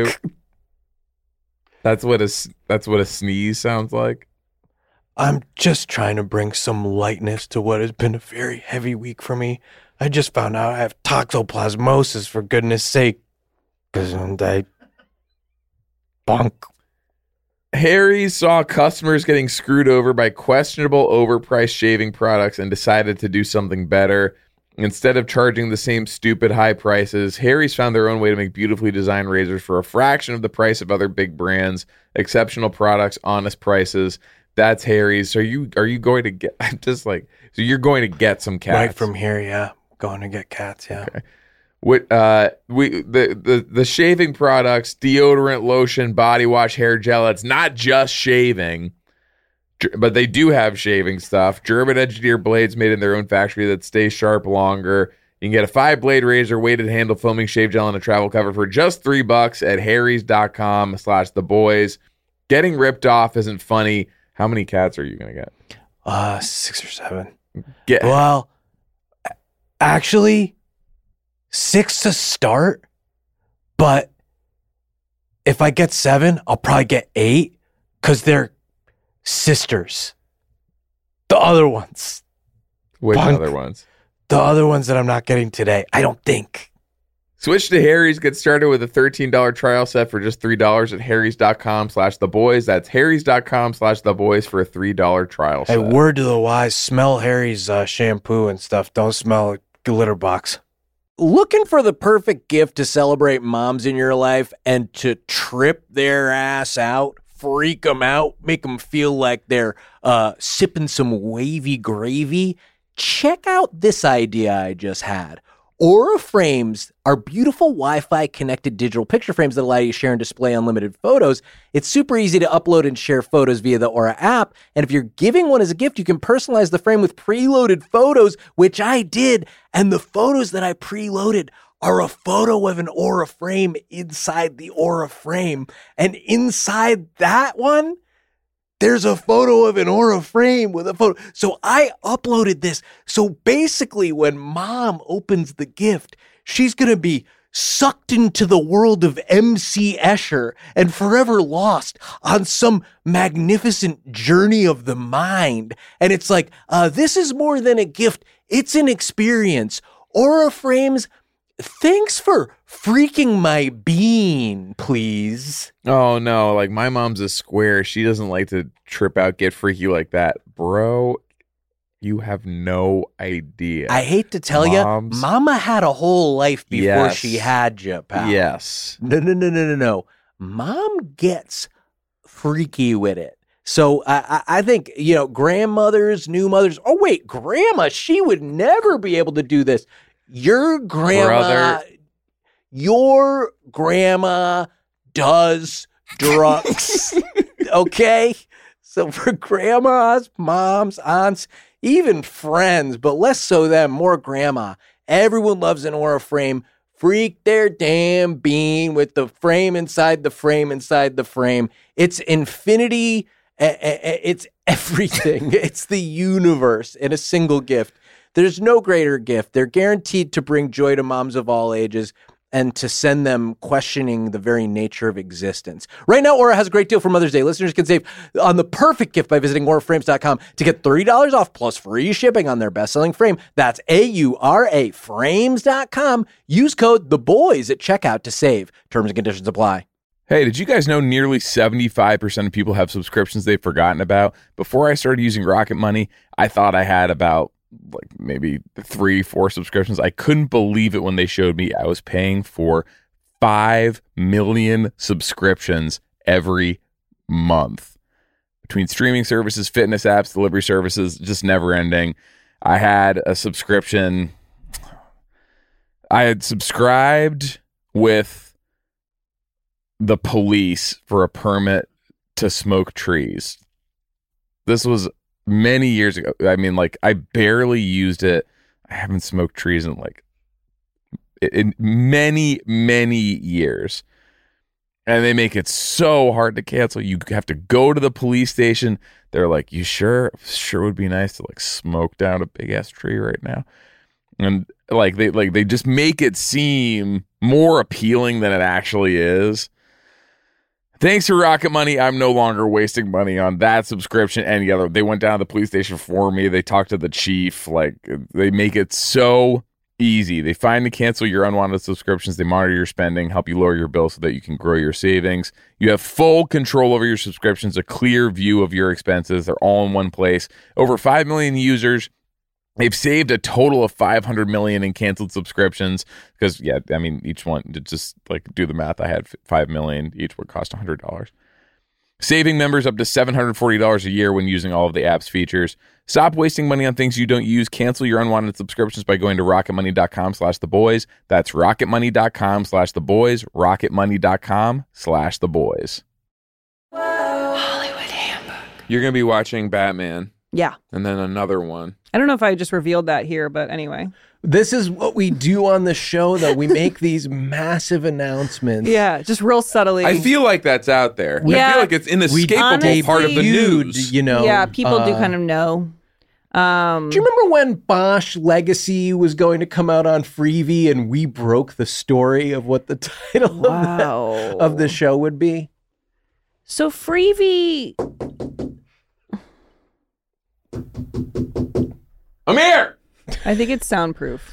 That's what a s- that's what a sneeze sounds like. I'm just trying to bring some lightness to what has been a very heavy week for me. I just found out I have toxoplasmosis, for goodness sake. Gesundheit. Punk. Harry saw customers getting screwed over by questionable overpriced shaving products and decided to do something better. Instead of charging the same stupid high prices, Harry's found their own way to make beautifully designed razors for a fraction of the price of other big brands. Exceptional products, honest prices. That's Harry's. So are you are you going to get? I'm just like so you're going to get some cats Right from here, yeah. Going to get cats, yeah. Okay. What uh we the, the the shaving products, deodorant, lotion, body wash, hair gel. It's not just shaving, Ger- but they do have shaving stuff. German engineered blades made in their own factory that stay sharp longer. You can get a five blade razor, weighted handle, foaming shave gel, and a travel cover for just three bucks at harrys dot com slash the boys. Getting ripped off isn't funny. How many cats are you gonna get? Uh, six or seven. Get Well, actually, six to start, but if I get seven, I'll probably get eight because they're sisters. The other ones. which Punk. other ones? The other ones that I'm not getting today, I don't think. Switch to Harry's. Get started with a thirteen dollars trial set for just three dollars at harrys dot com slash the boys. That's harrys dot com slash the boys for a three dollars trial Hey, set. word to the wise, smell Harry's uh, shampoo and stuff. Don't smell a litter box. Looking for the perfect gift to celebrate moms in your life and to trip their ass out, freak them out, make them feel like they're uh, sipping some wavy gravy? Check out this idea I just had. Aura frames are beautiful Wi-Fi connected digital picture frames that allow you to share and display unlimited photos. It's super easy to upload and share photos via the Aura app. And if you're giving one as a gift, you can personalize the frame with preloaded photos, which I did. And the photos that I preloaded are a photo of an Aura frame inside the Aura frame. And inside that one, there's a photo of an Aura frame with a photo. So I uploaded this. So basically, when mom opens the gift, she's going to be sucked into the world of M C Escher and forever lost on some magnificent journey of the mind. And it's like, uh, this is more than a gift. It's an experience. Aura frames, thanks for freaking my bean, please. Oh no, like my mom's a square. She doesn't like to trip out, get freaky like that. Bro, you have no idea. I hate to tell Moms. you, Mama had a whole life before Yes. she had you, pal. Yes. No, no, no, no, no, no. Mom gets freaky with it. So I, I, I think, you know, grandmothers, new mothers. Oh, wait, grandma, she would never be able to do this. Your grandma, Brother. your grandma does drugs. Okay? So for grandmas, moms, aunts, even friends, but less so them, more grandma. Everyone loves an Aura frame. Freak their damn bean with the frame inside the frame inside the frame. It's infinity. It's everything. It's the universe in a single gift. There's no greater gift. They're guaranteed to bring joy to moms of all ages and to send them questioning the very nature of existence. Right now, Aura has a great deal for Mother's Day. Listeners can save on the perfect gift by visiting aura frames dot com to get thirty dollars off plus free shipping on their best-selling frame. That's A U R A frames dot com. Use code THEBOYS at checkout to save. Terms and conditions apply. Hey, did you guys know nearly seventy-five percent of people have subscriptions they've forgotten about? Before I started using Rocket Money, I thought I had about like maybe three, four subscriptions. I couldn't believe it when they showed me I was paying for five million subscriptions every month. Between streaming services, fitness apps, delivery services, just never ending. I had a subscription. I had subscribed with the police for a permit to smoke trees. This was many years ago. I mean, like, I barely used it. I haven't smoked trees in like in many, many years. And they make it so hard to cancel. You have to go to the police station. They're like, you sure? Sure would be nice to like smoke down a big ass tree right now. And like they like they just make it seem more appealing than it actually is. Thanks to Rocket Money, I'm no longer wasting money on that subscription. Any other, they went down to the police station for me. They talked to the chief. Like, they make it so easy. They find and cancel your unwanted subscriptions. They monitor your spending, help you lower your bill so that you can grow your savings. You have full control over your subscriptions, a clear view of your expenses. They're all in one place. Over five million users. They've saved a total of five hundred million in canceled subscriptions because, yeah, I mean, each one, to just like do the math, I had five million. Each would cost one hundred dollars. Saving members up to seven hundred forty dollars a year when using all of the app's features. Stop wasting money on things you don't use. Cancel your unwanted subscriptions by going to rocketmoney.com slash the boys. That's rocketmoney.com slash the boys. rocketmoney.com slash the boys. Hollywood Handbook. You're going to be watching Batman Yeah. and then another one. I don't know if I just revealed that here, but anyway. This is what we do on the show, though. We make these massive announcements. Yeah, just real subtly. I feel like that's out there. I Yeah. feel like it's inescapable Honestly, part of the Feud, news. you know. yeah, people do uh, kind of know. Um, Do you remember when Bosch Legacy was going to come out on Freevee and we broke the story of what the title of, wow. the, of the show would be? So Freevee, I'm here. I think it's soundproof.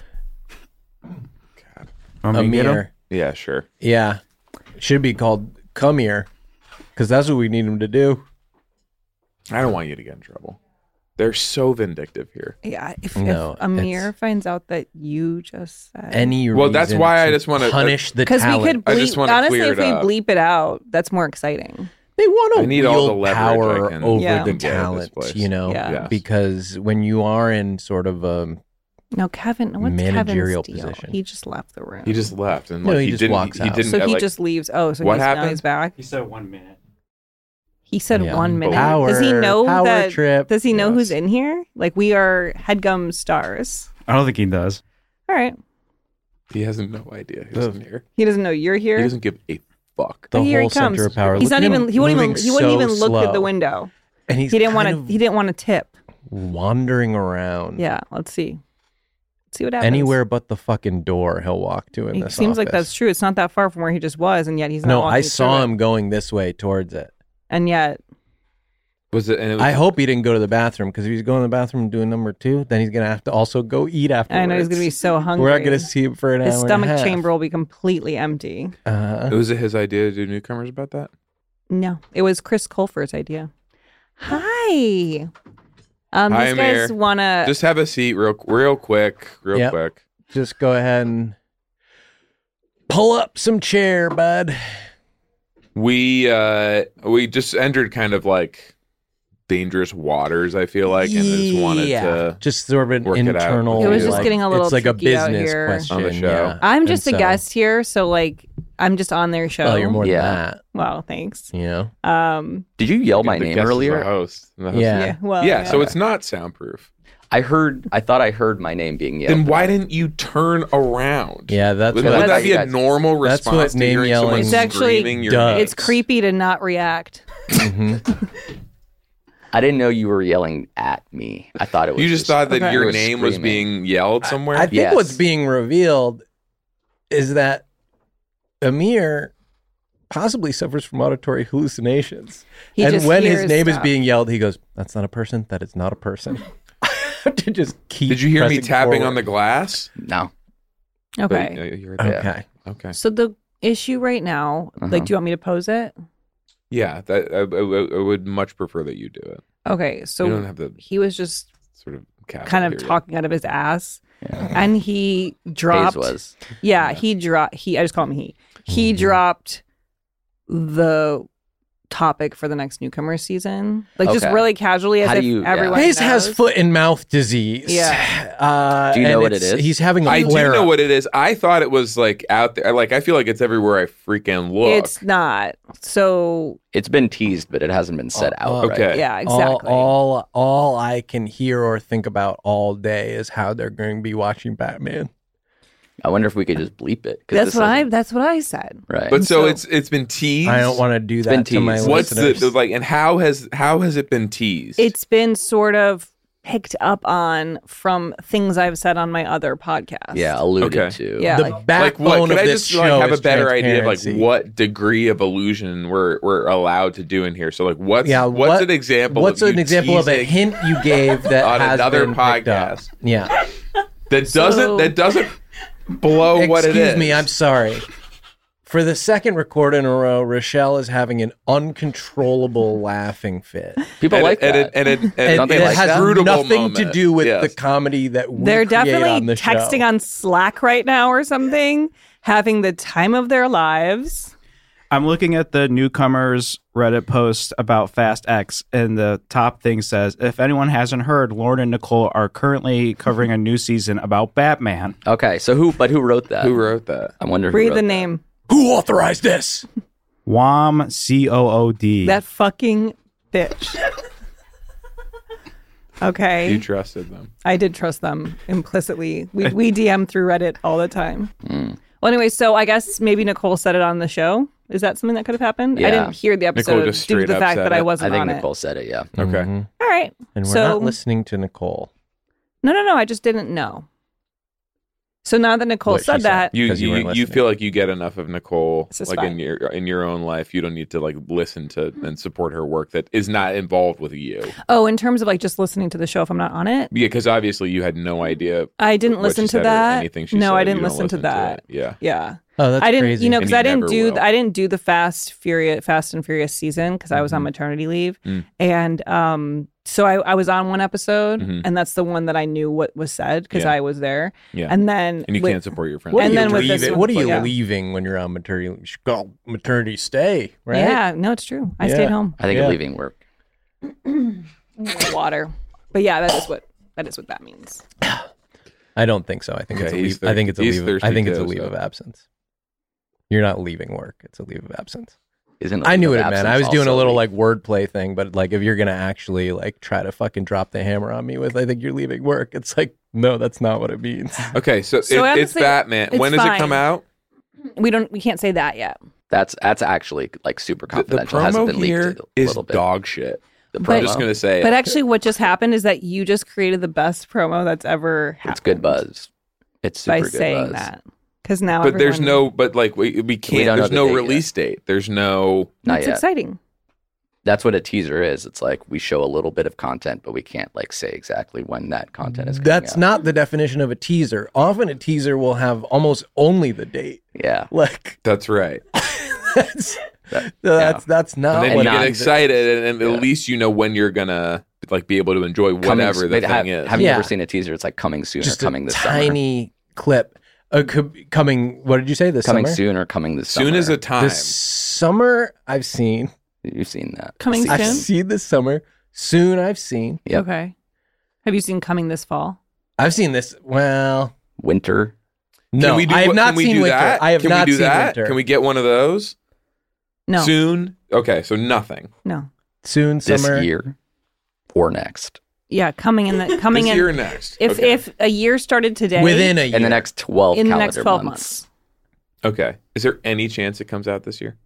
Amir. Yeah, sure. Yeah. Should be called Come Here, because that's what we need him to do. I don't want you to get in trouble. They're so vindictive here. Yeah, if, No, if Amir it's- finds out that you just said Any Well, that's reason why I to just wanna- punish the because we talent. could I bleep. just wanna Honestly, clear if it we up. bleep it out, that's more exciting. They want to I need wield all the leverage power I can over Yeah. the get at this talent, place. you know, Yeah. Yes. because when you are in sort of a No, Kevin. What's managerial Kevin's deal? position. He just left the room. He just left and No, like he he, just didn't. walks he, he out. didn't. so uh, he like, just leaves. Oh, so What he's, now happened? he's back. He said one minute. He said Yeah. one minute. Power, does he know power that? trip. Does he know Yes. who's in here? Like we are HeadGum stars. I don't think he does. All right. He has no idea who's in here. He doesn't know you're here. He doesn't give a fuck. The Here he whole center comes. of power. He's Look not at even. him He won't even. moving He wouldn't so even look at the slow. window. And he's He didn't want kind to. He didn't want to tip. of wandering around. Yeah. Let's see. Let's see what happens. Anywhere but the fucking door he'll walk to in It this seems like office. that's true. It's not that far from where he just was, and yet he's not. No, walking I through saw it. him going this way towards it. and yet Was it? And it was, I hope he didn't go to the bathroom, because if he's going to the bathroom doing number two, then he's gonna have to also go eat afterwards. I know he's gonna be so hungry. We're not gonna see him for an His hour. and a stomach half. chamber will be completely empty. Uh, was it his idea to do newcomers about that? No, it was Chris Colfer's idea. Hi. Um, Hi, these guys Amir. wanna. Just have a seat, real, real quick, real Yep. quick. just go ahead and pull up some chair, bud. We uh we just entered kind of like dangerous waters. I feel like, and just wanted Yeah. to. just sort of an work it out. internal. It was just like, getting a little It's like a tricky out business here. question On the show. yeah. I'm And just a so- guest here, so like I'm just on their show. Well, you're more Yeah. than that. Well, thanks. You know. Um, Did you yell my the name guest is earlier? the host. The host- Yeah. yeah. Well, yeah. So it's not soundproof. I heard. I thought I heard my name being yelled. Then why didn't you turn around? Yeah, that's Would, what. would that That's- be a that's- normal that's response what to name hearing yelling someone It's actually screaming your does. name? it's creepy to not react. Mhm. I didn't know you were yelling at me. I thought it was. You just thought that Okay. your You were name was screaming. being yelled somewhere? I think Yes. what's being revealed is that Amir possibly suffers from auditory hallucinations. He and just when his hears name is stuff. being yelled, he goes, "That's not a person. That is not a person." To just keep. Did you hear me pressing tapping forward. on the glass? No. But, Okay. uh, you heard that. Okay. Okay. So the issue right now, Uh-huh. like, do you want me to pose it? Yeah, that I, I, I would much prefer that you do it. Okay. you don't So have the he was just sort of cap kind of here yet. talking out of his ass, Yeah. and he Hayes dropped. was. Yeah, Yeah. he dropped. He. I just call him he. He Mhm. dropped the topic for the next newcomer season, like just Okay. really casually, as How do if you- yeah. everyone Hayes has knows. foot and mouth disease. Yeah. Uh, Do you know and what it it's- is? He's having a I do flare know up. what it is. I thought it was like out there. Like I feel like it's everywhere I freaking look. It's not. So It's been teased, but it hasn't been said Oh, outright. okay. yeah, exactly. All, all, all I can hear or think about all day is how they're going to be watching Batman. I wonder if we could just bleep it. 'cause that's this what I. isn't- That's what I said. Right. but so, so- it's it's been teased. I don't want to do been that to my teased. What's listeners. the like? And how has how has it been teased? It's been sort of picked up on from things I've said on my other podcast. yeah, alluded Okay. to. Yeah. the like- like backbone what? Could of I this just show like have a is better idea of like transparency. what degree of illusion we're we're allowed to do in here? So like what's Yeah, what's what- an example? What's of an you example of a teasing hint you gave that on has another been picked up? podcast Yeah. that So- doesn't that doesn't blow what it is? Excuse me, I'm sorry. For the second record in a row, Rochelle is having an uncontrollable laughing fit. People and like it, and that. it, and it, and And Don't they it like has that? Scrutable nothing to moment. do with Yes. the comedy that we They're create definitely on the texting show. on Slack right now or something, having the time of their lives. I'm looking at the newcomers Reddit post about Fast X, and the top thing says, if anyone hasn't heard, Lauren and Nicole are currently covering a new season about Batman. Okay, so who? But who wrote that? Who wrote that? I wonder who Read wrote the that. name. Who authorized this? W A M C O O D. That fucking bitch. Okay. You trusted them. I did trust them implicitly. We we D M through Reddit all the time. Mm. Well, anyway, so I guess maybe Nicole said it on the show. Is that something that could have happened? I Yeah. didn't hear the Nicole episode just due to straight the up fact said that I it. wasn't I think on Nicole it. said it. Yeah. Okay. Mhm. All right. And we're So- not listening to Nicole. No, no, no. I just didn't know. So now that Nicole What she said said. that, You 'Cause you you, weren't you listening. feel like you get enough of Nicole This is like fine. in your in your own life. You don't need to like listen to and support her work that is not involved with you. oh, in terms of like just listening to the show if I'm not on it, Yeah, because obviously you had no idea. I didn't what listen she to said or that. anything she No, said. I You didn't don't listen to that. it. Yeah. Yeah. Oh, that's I didn't, crazy. you know, And because you I didn't never do will. I didn't do the Fast Furious Fast and Furious season because I was on Mhm. maternity leave, Mm. and um, so I, I was on one episode, Mhm. and that's the one that I knew what was said because Yeah. I was there, Yeah. and then And you with- can't support your friends. What And are you then with leaving? this one- what are you yeah. leaving when you're on maternity? You should go maternity stay, right? Yeah, no, it's true. I Yeah. stayed home. I think Yeah. leaving work. Water, but yeah, that is what that is what that means. I don't think so. I think Okay, it's a he's leave. I think it's a thirsty- leave. he's I think it's a thirsty leave too, of so- absence. You're not leaving work. It's a leave of absence. Isn't a I leave knew of what it meant. I absence was doing a also little leave? like wordplay thing, but like if you're gonna actually like try to fucking drop the hammer on me with, I think you're leaving work. It's like no, that's not what it means. Okay, so, So it, honestly, it's Batman. it's When does it fine. come out? We don't. We can't say that yet. That's that's actually like super The, the confidential. Hasn't promo been leaked here a is little bit. dog shit. The But- I'm just promo, gonna say But it. actually, what just happened is that you just created the best promo that's ever happened. it's good buzz. It's super by good saying buzz. that. Because now, But there's everyone- no, but like we, we can't. don't know There's the no date yet. release date. There's no. Not It's yet. exciting. That's what a teaser is. It's like we show a little bit of content, but we can't like say exactly when that content is coming That's out. not the definition of a teaser. Often a teaser will have almost only the date. Yeah. Like That's right. that's That- that's that's not And then what you a get teaser- excited, and, and Yeah. at least you know when you're gonna like be able to enjoy Coming- whatever the wait, thing have, is. Have you Yeah. ever seen a teaser? It's like coming soon Just or coming a this summer. tiny clip. Uh, co- coming. What did you say? This Coming summer. soon or coming this Soon summer. is a time. This summer I've seen. You've seen that. Coming I've soon? seen this summer. Soon I've seen. Yep. Okay. Have you seen Coming this fall? I've seen this. Well, Winter. no, Can we do, I have what- not can we seen do Winter. that? I have Can not we do seen that? Winter. Can we get one of those No. soon? Okay, so nothing. No. Soon This summer. year or next. Yeah, coming in the coming this in. year or next. If okay. if a year started today, Within a year. In the next twelve in the calendar next twelve months. months. okay, is there any chance it comes out this year?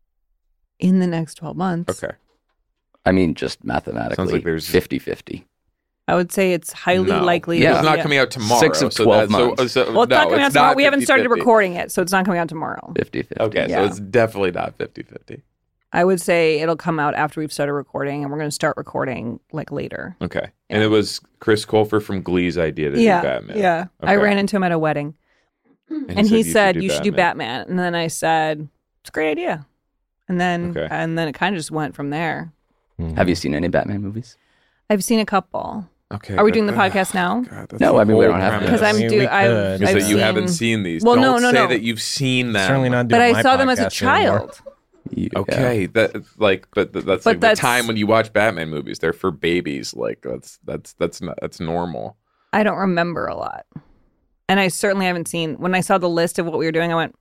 In the next twelve months. Okay, I mean, just mathematically, Sounds like there's- fifty-fifty. I would say it's highly no. likely. Yeah. to it's be not a- coming out tomorrow. Six of so twelve that- so- months. So, Well, it's no, not coming out it's tomorrow. not We haven't started fifty-fifty. recording it, so it's not coming out tomorrow. fifty-fifty. Okay, Yeah. so it's definitely not fifty-fifty. I would say it'll come out after we've started recording, and we're going to start recording like later. Okay, and it was Chris Colfer from Glee's idea to yeah, do Batman. yeah. I Okay. ran into him at a wedding, and he said, "You should do Batman." And then I said, "It's a great idea." And then Okay. and then it kind of just went from there. Have you seen any Batman movies? I've seen a couple. Okay, Are we but- doing the ugh, podcast now? God, that's No, the I mean, we whole don't have to. premise. Because I'm We- do we I've, could. Is I've that you seen- haven't seen these. Well, Don't no, no, say no. that you've seen them. Certainly not doing But I my saw them as a podcast anymore. child. You- yeah. Okay, that like, but th- that's But like that's- the time when you watch Batman movies. They're for babies. Like that's that's that's not that's normal. I don't remember a lot, and I certainly haven't seen. When I saw the list of what we were doing, I went,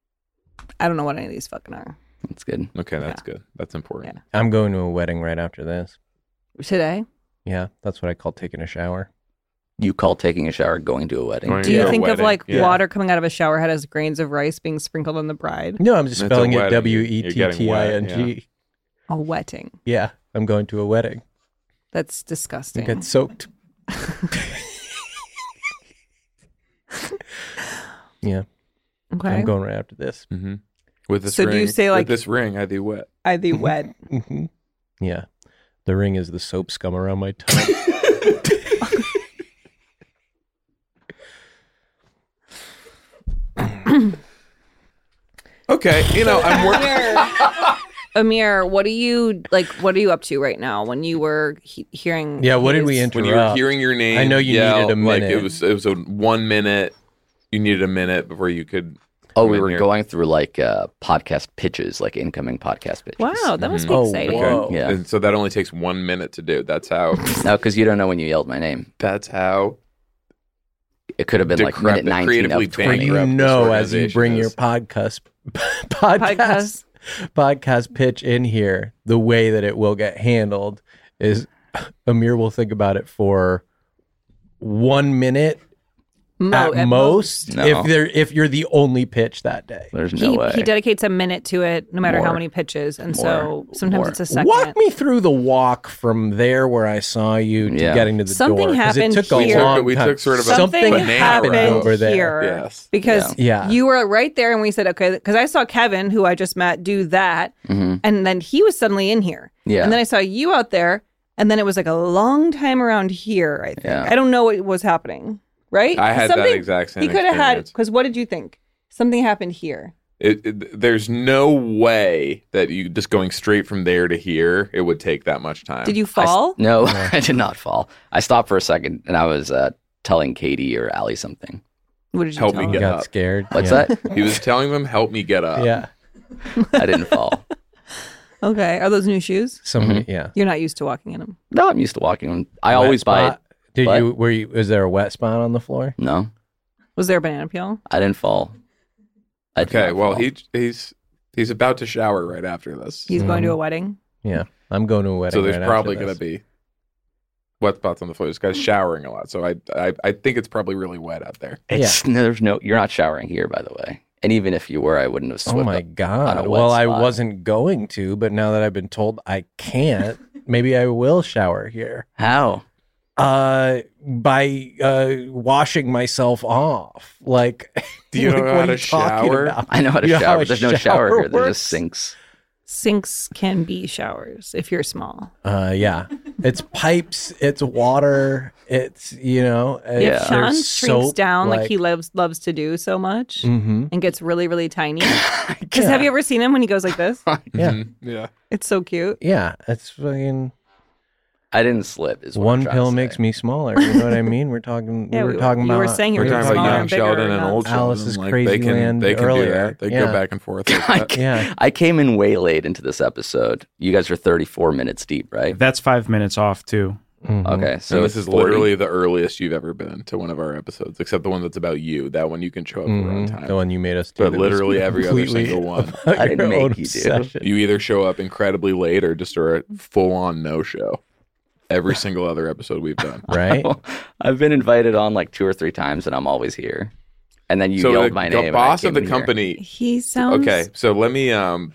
"I don't know what any of these fucking are." That's good. Okay, that's good. That's important. I'm going to a wedding right after this. Today, Yeah, that's what I call taking a shower. You call taking a shower going to a wedding. Going do you to a think of wedding, like yeah. water coming out of a shower head as grains of rice being sprinkled on the bride? No, I'm just It's a spelling it wedding. W You're E T getting T I N wet, G. A wetting. Yeah, I'm going to a wedding. That's I disgusting. get soaked. Yeah, Okay, I'm going right after this. Mm-hmm. With this So do ring, you say, like- with this ring, I do wet. I do wet. hmm Yeah, the ring is the soap scum around my tongue. Okay, you know I'm working. Amir, Amir, what are you like? What are you up to right now? When you were he- hearing, Yeah, what did we his- interrupt? When you were hearing your name, I know you yell, needed a Like it minute. was it was a one minute. You needed a minute before you could. Oh, come we in were here. going through like uh, podcast pitches, like incoming podcast pitches. Wow, that must be Oh, exciting. whoa. Okay. Yeah. And so that only takes one minute to do. That's how. No, because you don't know when you yelled my name. That's how. It could have been like Decrepit, minute nineteen creatively of Where twenty. you bankrupt this know as you organization bring your is. podcast podcast podcast pitch in here, the way that it will get handled is Amir will think about it for one minute Mo- at, most. No. If there if you're the only pitch that day. There's no He, way. he dedicates a minute to it, no matter how More. many pitches, and More. so sometimes More. it's a second. Walk me through the walk from there where I saw you to Yeah. getting to the Something door. 'cause happened it took here. a long We time. took sort of a Something banana happened route. over there. here Yes. because Yeah. you were right there, and we said, okay, because I saw Kevin, who I just met, do that, Mhm. and then he was suddenly in here, Yeah. and then I saw you out there, and then it was like a long time around here. I think Yeah. I don't know what was happening. Right? I had Something, that exact same He could have had experience. because what did you think? Something happened here. It, it, there's no way that you just going straight from there to here, it would take that much time. Did you I s- fall? no, I did not fall. I stopped for a second and I was uh, telling Katie or Allie something. What did you Help tell me him? You get got up. scared. What's yeah. that? He was telling them, "Help me get up." Yeah. I didn't fall. Okay. Are those new shoes? Somebody Mm-hmm. yeah. You're not used to walking in them. No, I'm used to walking. on- I Wet always buy spot, Did But- you? Were you? Was there a wet spot on the floor? No, Was there a banana peel? I didn't fall. I did Okay, not well fall. he he's he's about to shower right after this, He's going to Mhm. a wedding. Yeah, I'm going to a wedding. so there's right probably after gonna this. be wet spots on the floor. This guy's showering a lot, so I I I think it's probably really wet out there. It's, no, there's no. You're not showering here, by the way. And even if you were, I wouldn't have Oh slipped my up on a god! wet Well, I spot. wasn't going to, but now that I've been told I can't, maybe I will shower here. How? Uh, by uh washing myself off. Like, Do you like, know what how are to you talking shower? about? I know how to You know how shower. a There's no shower shower here. There's works? just sinks. Sinks can be showers if you're small. Uh, yeah, it's pipes, it's water, it's you know, Yeah. If there's Sean shrinks soap, down like, he loves loves to do so much Mm-hmm. and gets really, really tiny. Because have you ever seen him when he goes like this? Yeah. Mhm, yeah. It's so cute. Yeah, it's fucking I didn't slip. Is what I'm one trying pill to say. makes me smaller. You know what I mean? We're talking. Yeah, we were we- talking you about. were saying you We're were talking smaller about young and bigger, Sheldon and not- old Sheldon. Alice's like, Crazy they can, Land they can do earlier. that. They Yeah. go back and forth. Like I, that. Yeah. I came in way late into this episode. You guys are thirty-four minutes deep, right? That's five minutes off too. Mhm. Okay, so So this it's is forty. literally the earliest you've ever been to one of our episodes, except the one that's about you. That one you can show up for on Mhm. time. The one you made us do. But that was literally every other completely single one. about I didn't your own make you do. obsession. You either show up incredibly late or just are a full on no show. Every single other episode we've done. Right? I've been invited on like two or three times, and I'm always here. And then you so yelled the, my the name. and I boss came of the in here. company. He sounds Okay, so let me um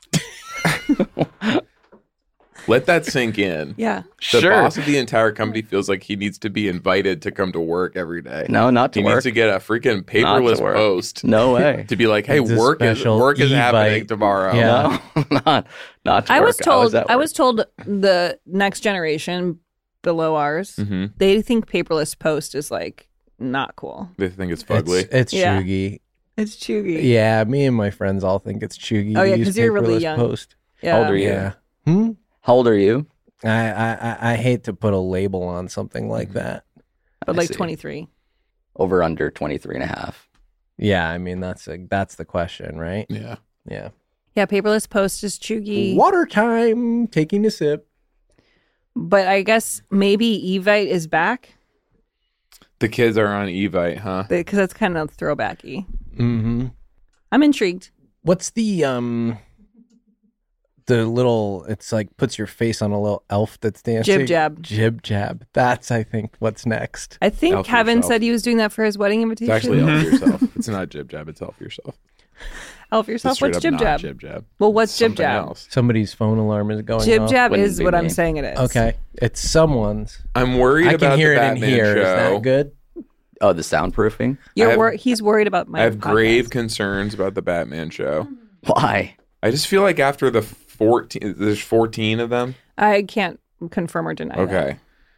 let that sink in. Yeah. The Sure. boss of the entire company feels like he needs to be invited to come to work every day. No, not to he work. needs to get a freaking Not to paperless work. post No way. to be like, "Hey, It's a work is special work is happening Evite. tomorrow." Yeah. No, not not to I work. was told at I work. was told the next generation below ours, hmm they think paperless post is like not cool. They think it's fugly. It's, it's Yeah. chuggy. It's chuggy. Yeah, me and my friends all think it's chuggy. Oh, to yeah, use 'cause you're really paperless young. Post. Yeah. How old are you? Yeah. Hmm? How old are you? I, I I- I hate to put a label on something like that. But I like see. twenty-three. Over under twenty-three and a half. Yeah, I mean that's a, that's the question, right? yeah. Yeah. Yeah, paperless post is chuggy. Water time. Taking a sip. But I guess maybe Evite is back The kids are on Evite, huh? because that's kind of throwbacky. Mm-hmm. I'm intrigued. What's the um the little? It's like puts your face on a little elf that's dancing. Jib jab. Jib jab. That's I think what's next. I think Elf Kevin yourself. said he was doing that for his wedding It's invitation. actually elf yourself. It's not jib jab. It's elf yourself. Elf It's yourself. straight What's up jib not jab? Jib jab. Well, what's It's jib something jab? else. Somebody's phone alarm is going Jib off. jab Wouldn't is be what I'm me. saying it is. Okay, it's someone's. I'm worried I about can hear the it in Batman here. show. Is that good? Oh, the soundproofing? You're I have- wor- he's worried about my I have grave podcast. concerns about the Batman show. Why? I just feel like after the fourteen, there's fourteen of them. I can't confirm or deny that. Okay.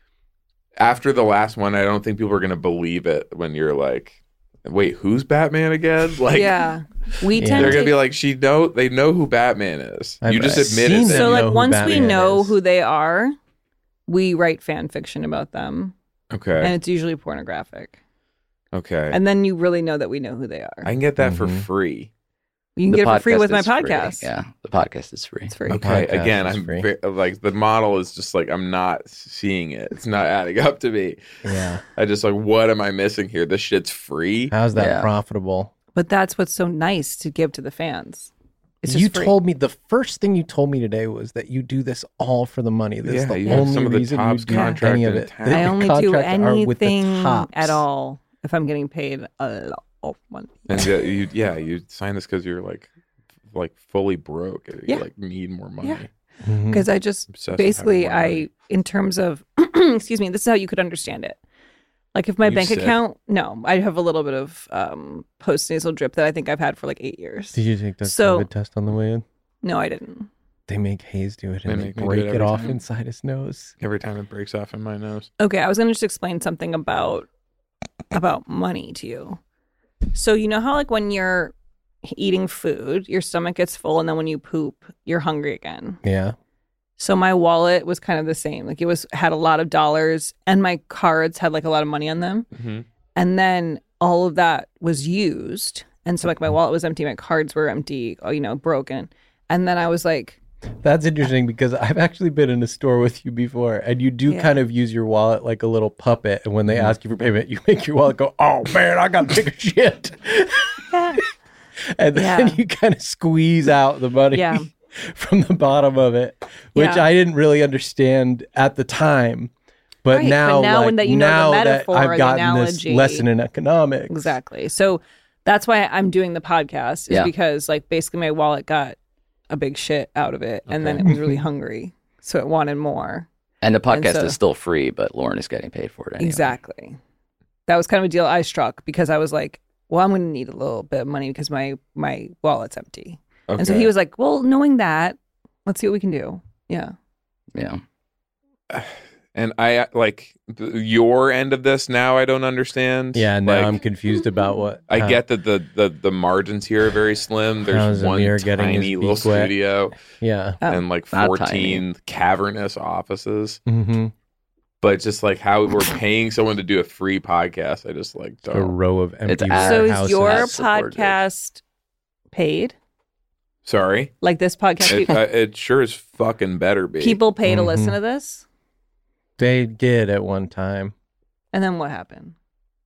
After the last one, I don't think people are going to believe it when you're like, wait, who's Batman again? Like, Yeah. We Yeah. tend they're to going to be like, she know, they know who Batman is. I've you just seen admitted them. that. so know like who once we Batman know is. who they are, we write fan fiction about them, Okay. and it's usually pornographic. Okay. And then you really know that we know who they are. I can get that for Mhm. free. you can The get it for free podcast with my is free. podcast. Yeah, the podcast is free. It's free. Okay. podcast Again, is I'm free. ve- like, the model is just like, I'm not seeing it. It's not adding up to me. Yeah. I just like, what am I missing here? This shit's free. How's that Yeah. profitable? But that's what's so nice to give to the fans. It's just You free. told me the first thing you told me today was that you do this all for the money. This is Yeah, the you have only some of the reason tops you do contracted any of in it. town. The I only do contracts are with the anything tops. at all if I'm getting paid a lot of money. And yeah, you, yeah, you sign this because you're like, like fully broke. You Yeah. like need more money. Yeah. Mhm. Because I just Obsessed with basically having more I money. in terms of excuse me, this is how you could understand it. Like if my You bank sick? account, no, I have a little bit of um, post nasal drip that I think I've had for like eight years. Did you take that So- COVID test on the way in? No, I didn't. They make Hayes do it They and they, make me do break it it, every off time. inside his nose. Every time it breaks off in my nose. Okay, I was going to just explain something about about money to you. So you know how like when you're eating food, your stomach gets full, and then when you poop, you're hungry again. Yeah. So my wallet was kind of the same. Like it was had a lot of dollars, and my cards had like a lot of money on them. Mm-hmm. And then all of that was used, and so like my wallet was empty, my cards were empty, oh, you know, broken. And then I was like, That's interesting because I've actually been in a store with you before, and you do Yeah. kind of use your wallet like a little puppet. And when they ask you for payment, you make your wallet go, "Oh man, I got to take a shit," Yeah. and then Yeah. you kind of squeeze out the money Yeah. from the bottom of it, which Yeah. I didn't really understand at the time. But Right, but now, now like, when that you know the now that metaphor or I've the gotten this analogy- lesson in economics, Exactly. So that's why I'm doing the podcast is Yeah. because like basically my wallet got a big shit out of it and then it was really hungry. So it wanted more. And the podcast so- is still free, but Lauren is getting paid for it anyway. Exactly. That was kind of a deal I struck because I was like, well, I'm going to need a little bit of money because my my wallet's empty. Okay. And so he was like, well, knowing that, let's see what we can do. Yeah. Yeah. And I like th- your end of this now. I don't understand. yeah. Now Like, I'm confused about what I how- get that the, the the margins here are very slim. There's How's one Amir getting his tiny little beak wet? studio Yeah. Oh. and like Not fourteen cavernous offices. Mm-hmm. But just like how we're paying someone to do a free podcast, I just like A don't. row of empty It's ad- So is warehouses. your Ad supported. podcast paid? Sorry, Like this podcast? it, uh, it sure is fucking better be. People pay to Mhm. listen to this? They did at one time. And then what happened?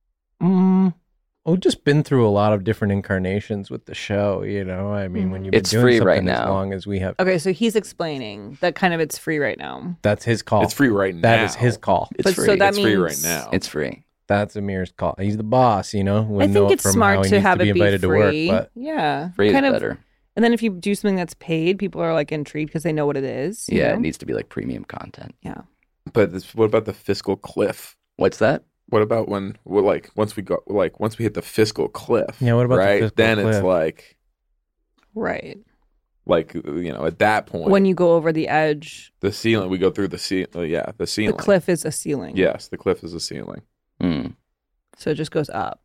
Mm, we've just been through a lot of different incarnations with the show. You know, I mean, when you've been It's doing free something right as now. long as we have, Okay, so he's explaining that kind of it's free right now. that's his call. It's free right now. That is his call. It's But free. so that It's free right means- now. It's free. That's Amir's call. He's the boss. You know, we I know think it it's from how smart he to needs have to be it be invited free. to work. But yeah, Free kind is of. better. And then if you do something that's paid, people are like intrigued because they know what it is. you Yeah, know? it needs to be like premium content. yeah. But this, what about the fiscal cliff? What's that? What about when well, like once we go like once we hit the fiscal cliff? Yeah, what about the right? fiscal then it's cliff? like Right. like you know at that point When you go over the edge, the ceiling we go through the ceiling. Yeah, the the ceiling. cliff is a ceiling. Yes, the cliff is a ceiling. Hmm. So it just goes up.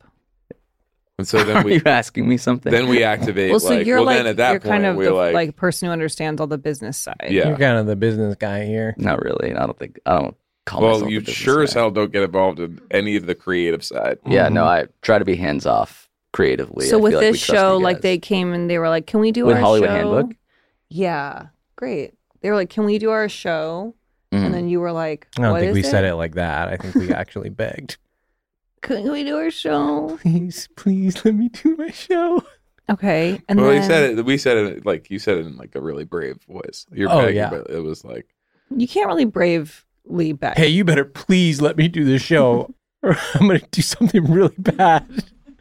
And so then Are we you asking me something? then we activate. Well, so like, you're well, like then at that you're point kind of we're the like, like person who understands all the business side. Yeah. you're kind of the business guy here. Not really. I don't think. I don't call well, myself. you a business sure as guy. hell don't get involved in any of the creative side. Yeah, no. I try to be hands off creatively. So I with feel like we this trust show, you like guys. they came and they were like, "Can we do With our Hollywood show?" Handbook? Yeah, great. They were like, "Can we do our show?" Mhm. And then you were like, I don't "What think we is said it like that. I think we actually begged. Can we do our show?" Please, please let me do my show. Okay, and well, then you said it. We said it like you said it in like a really brave voice. You're Oh, begging, yeah. but it was like you can't really bravely beg. Hey, you better please let me do the show, or I'm going to do something really bad.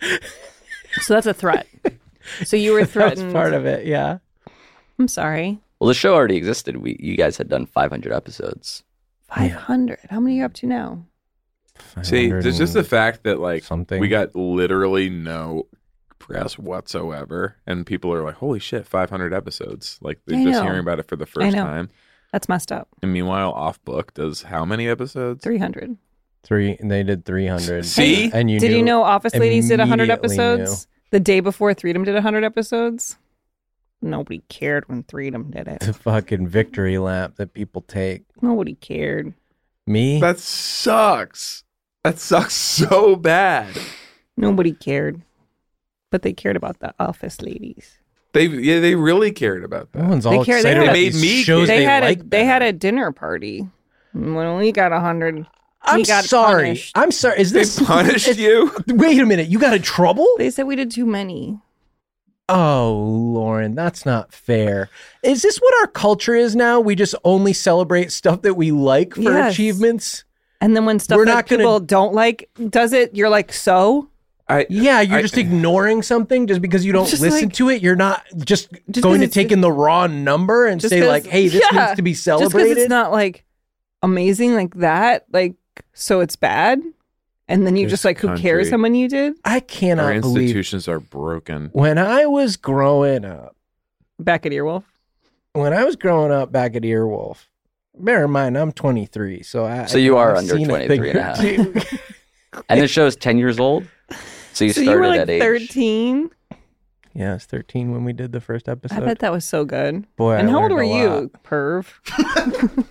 So that's a threat. So you were That was threatened. part of it. Yeah. I'm sorry. Well, the show already existed. We, you guys had done five hundred episodes. Five hundred. How many are you up to now? see, there's just the fact that like something. we got literally no press whatsoever, and people are like, "Holy shit, five hundred episodes!" Like they're I just know. hearing about it for the I first know. time. That's messed up. And meanwhile, Off Book does how many episodes? Three hundred. three. And they did three hundred. See? and you Did knew, you know Office Ladies did one hundred immediately episodes? The day before Freedom did one hundred episodes? Nobody cared when Freedom did it. the fucking victory lap that people take? Nobody cared. Me? That sucks. That sucks so bad. Nobody cared. But they cared about the Office Ladies. They yeah, they really cared about No that. one's They all care- they excited had about a- these They made me shows They, they, had like a they had a dinner party. When we got a hundred, I'm we got sorry. punished. I'm sorry. Is They this punished is- you. Wait a minute. You got in trouble? They said we did too many. Oh, Lauren, that's not fair. Is this what our culture is now? We just only celebrate stuff that we like for Yes. achievements? And then when stuff We're that not gonna- people don't like does it, you're like, so? I Yeah, you're I- just ignoring something just because you don't Just listen like- to it. You're not just, Just going 'cause to it's- take in the raw number and Just say 'cause- like, "Hey, this yeah. needs to be Just because celebrated." it's not like amazing like that, like so it's bad. And then you This just like, who cares country. how many you did? I Our cannot believe institutions are broken. when I was growing up. Back at Earwolf. When I was growing up back at Earwolf, bear in mind I'm twenty-three, so I So you are I've under seen a twenty-three thing and a half. or two. And the show's ten years old. So you So started you were like at age. thirteen. Yeah, I was thirteen when we did the first episode. I bet that was so good. Boy, I and how old learned were a you, lot. perv?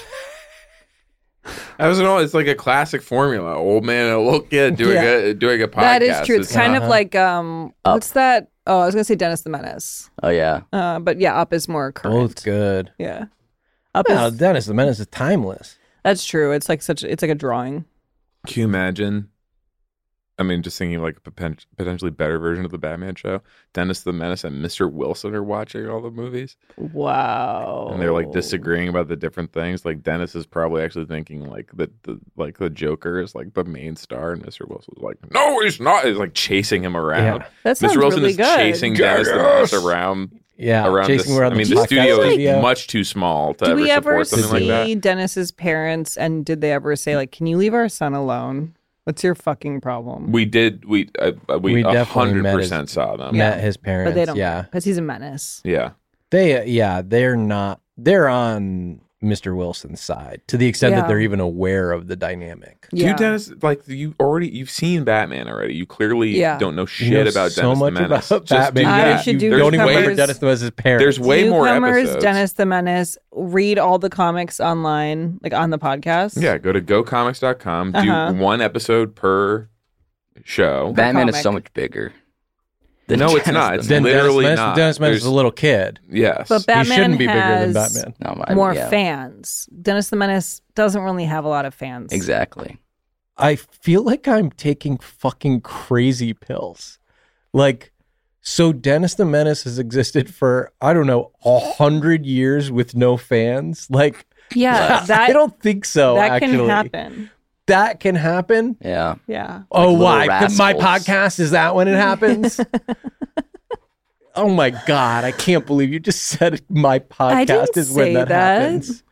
I was know it's like a classic formula. Old man and a little kid doing Yeah. a doing a podcast. That is true. It's kind Uh-huh. of like um Up. what's that Oh, I was gonna say Dennis the Menace. Oh yeah. Uh, but yeah, Up is more current. Both good. Yeah, Up Well, is Dennis the Menace is timeless. that's true. It's like such. It's like a drawing. Can you imagine? I mean, just thinking like a poten- potentially better version of the Batman show. Dennis the Menace and Mister Wilson are watching all the movies. Wow. And they're like disagreeing about the different things. Like Dennis is probably actually thinking like that the like the Joker is like the main star, and Mister Wilson's like, no, he's not. He's like chasing him around. Yeah. That sounds Mister Wilson really is good. chasing Dennis the Menace around Yeah, around chasing this. around I mean, the the podcast studio is studio. much too small to Did ever we ever support something see like that. Dennis's parents? And did they ever say like, "Can you leave our son alone? What's your fucking problem?" We did. We uh, we We a definitely hundred met his- percent saw them. Met his parents. but they don't. Yeah, because he's a menace. Yeah. they. Yeah, they're not. They're on Mister Wilson's side to the extent Yeah. that they're even aware of the dynamic. Yeah. You, Dennis, like you already, you've seen Batman already. You clearly Yeah. don't know You shit know about so Dennis much the Menace. about Just Batman. do I that. should do you don't even remember Newcomers. Dennis the Menace's parents. There's way more Newcomers, episodes. Dennis the Menace. Read all the comics online, like on the podcast. Yeah, go to go comics dot com. Do Uh-huh. one episode per show. Batman is comic. so much bigger. than No, it's Dennis not. the It's Then Menace. literally Dennis, not. Dennis Menace is There's- a little kid. Yes. But He Batman shouldn't be bigger than has Batman. No, I- more yeah, fans. Dennis the Menace doesn't really have a lot of fans. Exactly. I feel like I'm taking fucking crazy pills. Like, so Dennis the Menace has existed for, I don't know, a hundred years with no fans. Like, Yeah, that I don't think so. that actually, can happen. That can happen. Yeah. Yeah. Oh, Little why? My Rascals. podcast, is that when it happens? Oh my God, I can't believe you just said my I didn't podcast is when say that, that. happens.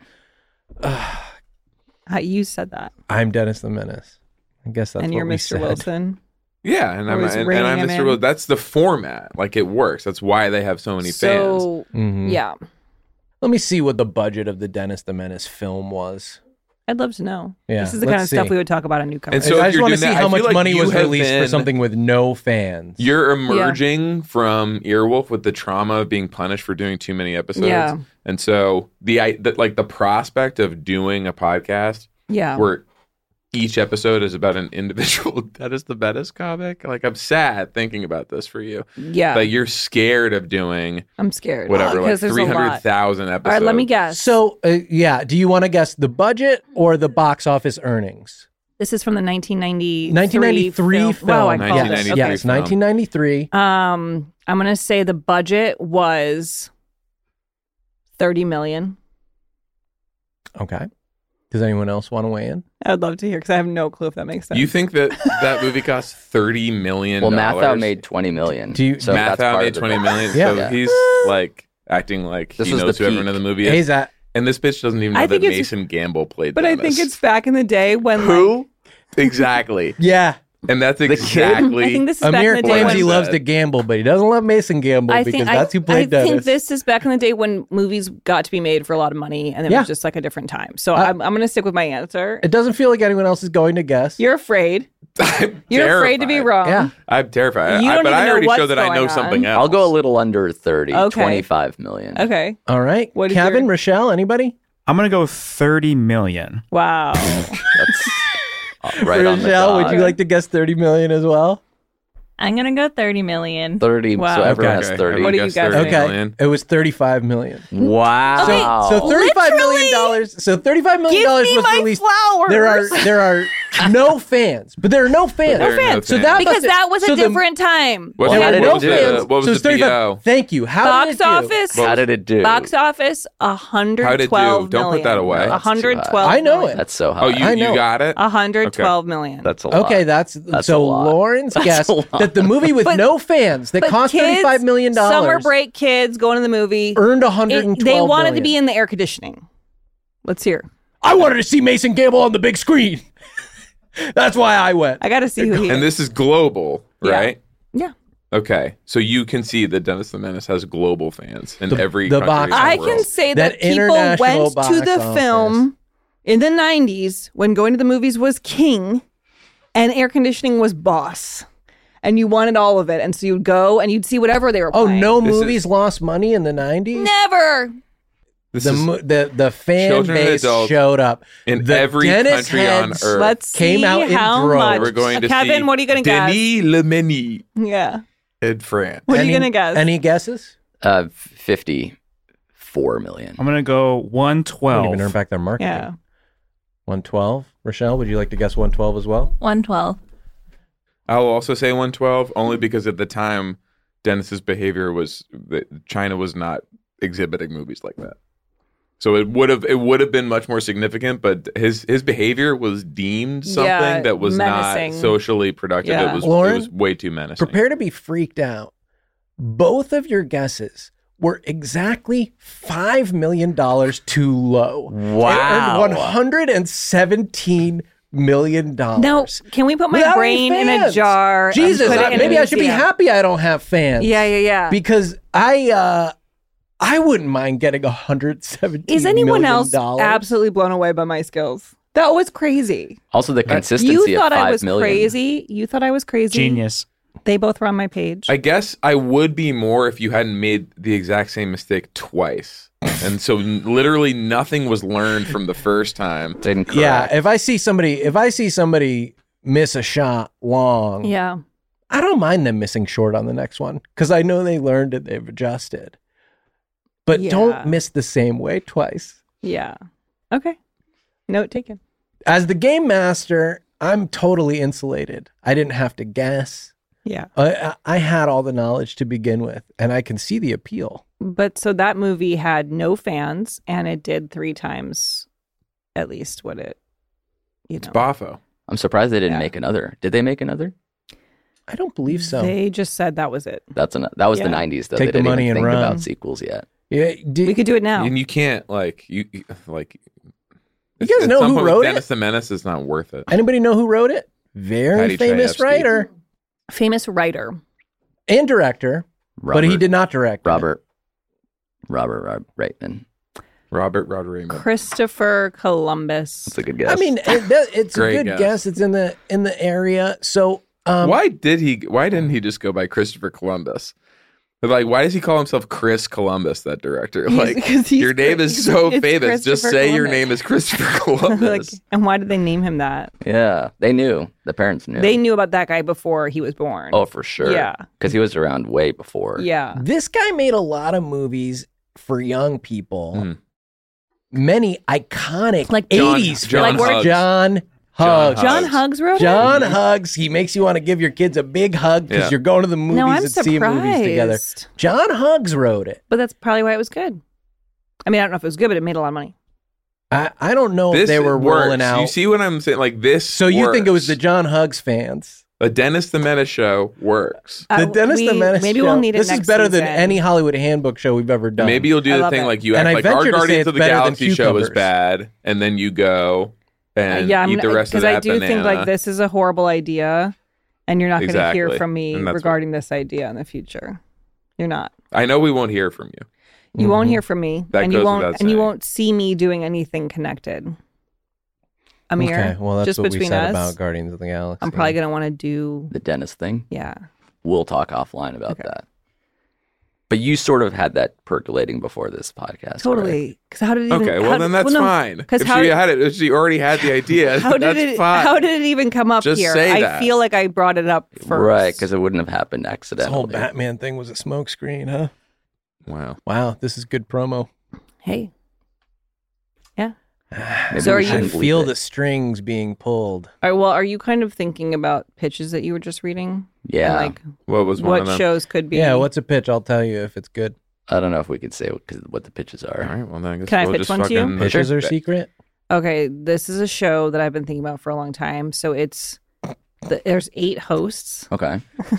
How you said that, I'm Dennis the Menace. I guess that's and what you're we Mister said. Wilson. yeah, and I'm Always and, and reining I'm him Mister in. Wilson. That's the format. Like it works. That's why they have so many fans. So Mhm. yeah, Let me see what the budget of the Dennis the Menace film was. I'd love to know. Yeah, This is the kind of let's stuff see. we would talk about on Newcomers. And so I if just you're want to doing see that, I how feel much like money you was have released for been- something with no fans. You're emerging from Earwolf with the trauma of being punished for doing too many episodes. Yeah. And so the, I, the like the prospect of doing a podcast yeah, where each episode is about an individual Dennis the Menace comic. Like I'm sad thinking about this for you. yeah. But you're scared of doing I'm scared. whatever, like because there's a three hundred lot. thousand All episodes. right, let me guess. So, uh, yeah, do you want to guess the budget or the box office earnings? This is from the nineteen ninety-three nineteen ninety-three film. film. Wow, I called yes, it. nineteen Okay. ninety-three yes, film. nineteen ninety-three. Um, I'm gonna say the budget was thirty million. Okay. Does anyone else want to weigh in? I'd love to hear because I have no clue if that makes sense. You think that that movie cost thirty million? Well, Mathau made twenty million. Do you- so that's Mathau part made of the twenty million. Yeah. So Yeah. he's like acting like This he was knows the who everyone peak. in the movie Hey, is. that And this bitch doesn't even know I that think it's- Mason Gamble played but I Dennis. think it's back in the day when like, Who? Exactly. yeah. And that's kid? exactly. I think this is back Amir in the day claims when he What loves is to that? gamble, but he doesn't love Mason Gamble I because think that's I, who played I Dennis. think this is back in the day when movies got to be made for a lot of money, and it Yeah. was just like a different time. So Uh, I'm, I'm going to stick with my answer. It doesn't feel like anyone else is going to guess. You're afraid. I'm You're afraid to be terrified. wrong. Yeah. I'm terrified. You I, don't but even I know already what's showed that I know going something on. else. I'll go a little under thirty. Okay. twenty-five million. Okay. All right. What is Kevin, your- Rochelle, anybody? I'm gonna go thirty million. Wow. That's uh, right on the Rochelle, would dot. you like to guess thirty million as well? I'm gonna go thirty million. thirty. Wow. So everyone Okay. has thirty. What do you guess guys thirty think? Okay. million. It was thirty-five million. Wow. So thirty-five million dollars. So thirty-five million Give dollars me was my released. flowers. There are there are no fans, but there are no fans. There are no fans. So fans. that because must have- that was so a the- different time. What, Well, there how were did no it do? fans. What was so the it's thirty-five. B O? Thank you. How Box did it do? office. How did it do? Box office, one hundred twelve How'd it do? Don't put that away. one That's too hundred twelve high. I know million. it. That's so high. Oh, you, I know. you got it? one hundred twelve million. That's a lot. Okay, that's, That's so a lot. Lauren's That's guess a lot. that the movie with But- no fans that But cost kids, thirty-five million dollars Summer break kids going to the movie. earned one hundred twelve It- they wanted to million. be in the air conditioning. Let's hear. I wanted to see Mason Gamble on the big screen. That's why I went. I got to see who he And is. this is global, Yeah. right? Yeah. Okay. So you can see that Dennis the Menace has global fans in The- every the country box in the I world. can say That that, people international went box to the office. film in the nineties when going to the movies was king and air conditioning was boss. And you wanted all of it. And so you'd go and you'd see whatever they were Oh, playing. no This movies is- lost money in the nineties? Never. This The, is mo- the the fan children and base adults showed up in The every Dennis country on heads earth. Let's came see out in how droves. much. We're going to Kevin, see what are you going to guess? Denis Lemeny. Yeah. In France. What are Any- you gonna guess? Any guesses? Uh, fifty-four million. I'm gonna go one Don't twelve. even earn back their marketing. yeah. one twelve. Rochelle, would you like to guess one twelve as well? one twelve. I'll also say one twelve, only because at the time, Dennis's behavior was that China was not exhibiting movies like that. So it would have it would have been much more significant, but his his behavior was deemed something Yeah, that was menacing. not socially productive. Yeah. It was Lauren, it was way too menacing. Prepare to be freaked out. Both of your guesses were exactly five million dollars too low. Wow. one hundred seventeen million dollars. No, can we put my Without any brain in a fans. jar? and Jesus, put it I- in a maybe I should be museum? happy I don't have fans. Yeah, yeah, yeah. Because I uh I wouldn't mind getting one hundred seventeen Is anyone million else dollars. absolutely blown away by my skills? That was crazy. Also, the consistency You of thought five I was million. crazy. You thought I was crazy. Genius. They both were on my page. I guess I would be more if you hadn't made the exact same mistake twice. And so n- literally nothing was learned from the first time. Didn't Yeah, correct. if I see somebody if I see somebody miss a shot long, yeah. I don't mind them missing short on the next one because I know they learned it, they've adjusted. But Yeah. don't miss the same way twice. Yeah. Okay. Note taken. As the game master, I'm totally insulated. I didn't have to guess. Yeah. I, I I had all the knowledge to begin with, and I can see the appeal. But so that movie had no fans and it did three times at least what it, you It's know. Boffo. I'm surprised they didn't Yeah. make another. Did they make another? I don't believe so. They just said that was it. That's an, that was Yeah. the nineties though. Take they the didn't money even and think run. about sequels yet. yeah, did, We could do it now. And you can't like you you- like You guys at know some who point, wrote Dennis it? the Menace is not worth it. Anybody know who wrote it? Very Patty famous Chayefsky. writer Famous writer. and director, Robert, but he did not direct. it. Robert. Robert Rob Reitman. Robert Rodriguez. Christopher Columbus. That's a good guess. I mean, it, that, it's a Great good guess. guess. It's in the in the area. So um, why did he why didn't he just go by Christopher Columbus? Like, why does he call himself Chris Columbus, that director? He's- Like, 'cause he's your name Chris- is so it's famous. Just Christopher say your Columbus. name is Christopher like, Columbus. and why did they name him that? yeah, they knew. The parents knew. They knew about that guy before he was born. Oh, for sure. Yeah. Because he was around way before. Yeah. this guy made a lot of movies for young people. Mm. Many iconic Like John- eighties John films. Huggs. John Huggs. John Huggs. Huggs wrote John it? Hugs. He makes you want to give your kids a big hug because Yeah. you're going to the movies No, I'm and seeing movies together. surprised. John Huggs wrote it. But that's probably why it was good. I mean, I don't know if it was good, but it made a lot of money. I, I don't know if This they were works. rolling out. You see what I'm saying? Like this. so you think it was works. the John Huggs fans? a Dennis the Menace show works. The Uh, Dennis we- the Menace Maybe show. we'll need it This next is better than season. any Hollywood Handbook show we've ever done. Maybe you'll do I the love thing it. like you And act I like venture our to say Guardians it's of the better than Galaxy show is cucumbers. bad, and then you go and yeah, I'm eat the rest of because that I do banana. think like this is a horrible idea, and you're not going to hear Exactly. from me And that's regarding this idea in the future. You're not. I know we won't hear from you. You won't hear from me, Mm-hmm. That and you goes won't, without and you saying. won't see me doing anything connected. Amir, Okay, well that's just what we between said us, about Guardians of the Galaxy. I'm probably going to want to do. The Dennis thing. Yeah, We'll talk offline about Okay. that. But you sort of had that percolating before this podcast. right? totally. Because how did it even? Okay, well how, then that's well, no, fine. Because If how she did, had it, if she already had the idea, how did that's it? fine. How did it even come up Just here? say I that. feel like I brought it up first. Right, because it wouldn't have happened This accidentally. whole Batman thing was a smokescreen, huh? Wow. Wow, this is good promo. Hey, Maybe So we are you- I shouldn't leave feel it. the strings being pulled. all right. Well, are you kind of thinking about pitches that you were just reading? Yeah. And, like What was one what of them? shows could be? Yeah, what's a pitch? I'll tell you if it's good. I don't know if we could say what, 'cause what the pitches are. All right, well then I guess Can I we'll pitch just one to you? fucking Pitches are secret. Okay, this is a show that I've been thinking about for a long time. So it's the, there's eight hosts. Okay.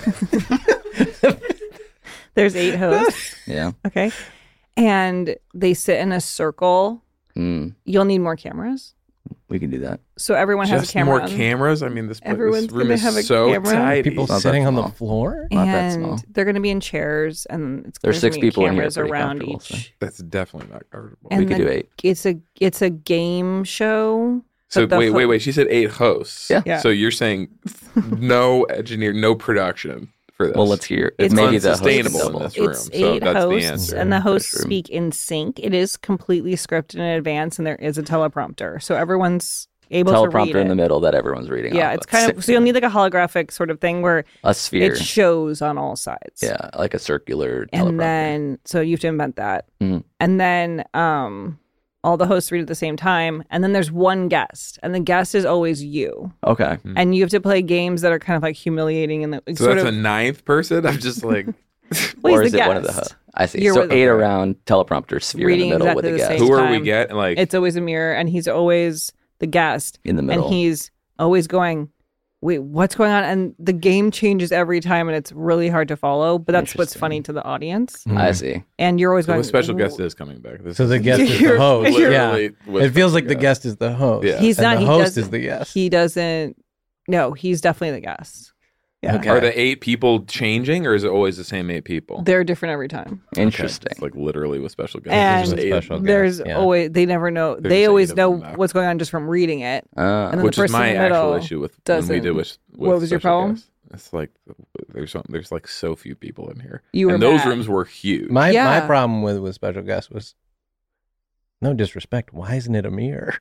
There's eight hosts. Yeah. Okay, and they sit in a circle. Mm, You'll need more cameras, we can do that. so everyone has a Just camera. more on. cameras. I mean, this, place, Everyone's this room gonna is have a so camera. tidy. People not that sitting on the small. floor. Not that and small. they're going to be in chairs, and it's There's there's six gonna be people in here, cameras pretty around comfortable, each. so. That's definitely not comfortable. And We could the- do eight. It's a it's a game show. So but the wait, ho- wait, wait. She said eight hosts. Yeah. Yeah. So you're saying no engineer, no production for this. Well, let's hear. It's maybe the host unsustainable can in double. this room. It's so eight that's the hosts, answer. and the hosts That's true. speak in sync. It is completely scripted in advance, and there is a teleprompter, so everyone's able to read teleprompter in it. the middle that everyone's reading. Yeah, off it's kind of so you'll need like a holographic sort of thing where a sphere. it shows on all sides. Yeah, like a circular teleprompter. And then so you have to invent that. Mhm. And then um all the hosts read at the same time. And then there's one guest. And the guest is always you. Okay. And you have to play games that are kind of like humiliating and the, So sort that's of a ninth person? I'm just like, well, Or he's is the it one of the guest. hosts? I see. You're So with- eight around teleprompter sphere Reading in the middle exactly with the the guest. same who are we time. getting? Like, It's always a mirror, and he's always the guest. In the middle. And he's always going, wait, what's going on? And the game changes every time, and it's really hard to follow. But that's what's Interesting. funny to the audience. I see. And you're always so going, the special "Whoa." guest is coming back. This So the is guest is the You're- host. you're- Yeah. literally with It feels special like the guest. guest is the host. Yeah. He's and not. the he host doesn't- is the guest. He doesn't. No, he's definitely the guest. Yeah. Okay. Are the eight people changing, or is it always the same eight people? They're different every time. Interesting. It's like literally with special guests. And There's just eight of special them. guests. There's yeah. always, they never know. There's they just always eight of know them back. what's going on just from reading it. Uh, And then Which the is person my in the actual middle issue with when we doesn't- did with, with What was your special problem? guests. It's like there's some, there's like so few people in here, You were and those mad. rooms were huge. My Yeah. my problem with with special guests was no disrespect. Why isn't it a mirror?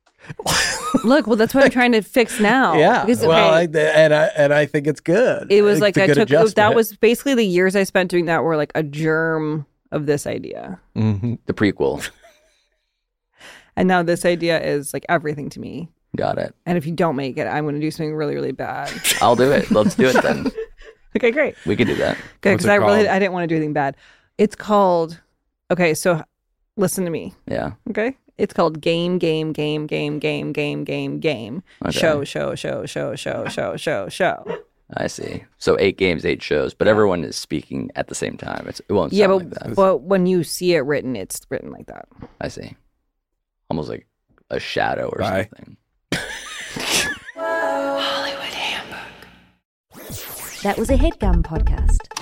Look, well, that's what I'm trying to fix now. yeah. Because, well, I, okay, and I and I think it's good. it was It's like a I good took that adjustment. was basically the years I spent doing that were like a germ of this idea. Mhm. the prequel. And now this idea is like everything to me. Got it. And if you don't make it, I'm going to do something really, really bad. I'll do it. Let's do it then. Okay, great. We can do that. Good, What's because it I really called? I didn't want to do anything bad. It's called. Okay, so listen to me. Yeah. Okay, it's called game, game, game, game, game, game, game, game. Okay. Show, show, show, show, show, show, show, show. I see. So eight games, eight shows, but everyone is speaking at the same time. It's, it won't Yeah, sound but like that. but when you see it written, it's written like that. I see. Almost like a shadow or Bye. something. That was a HeadGum podcast.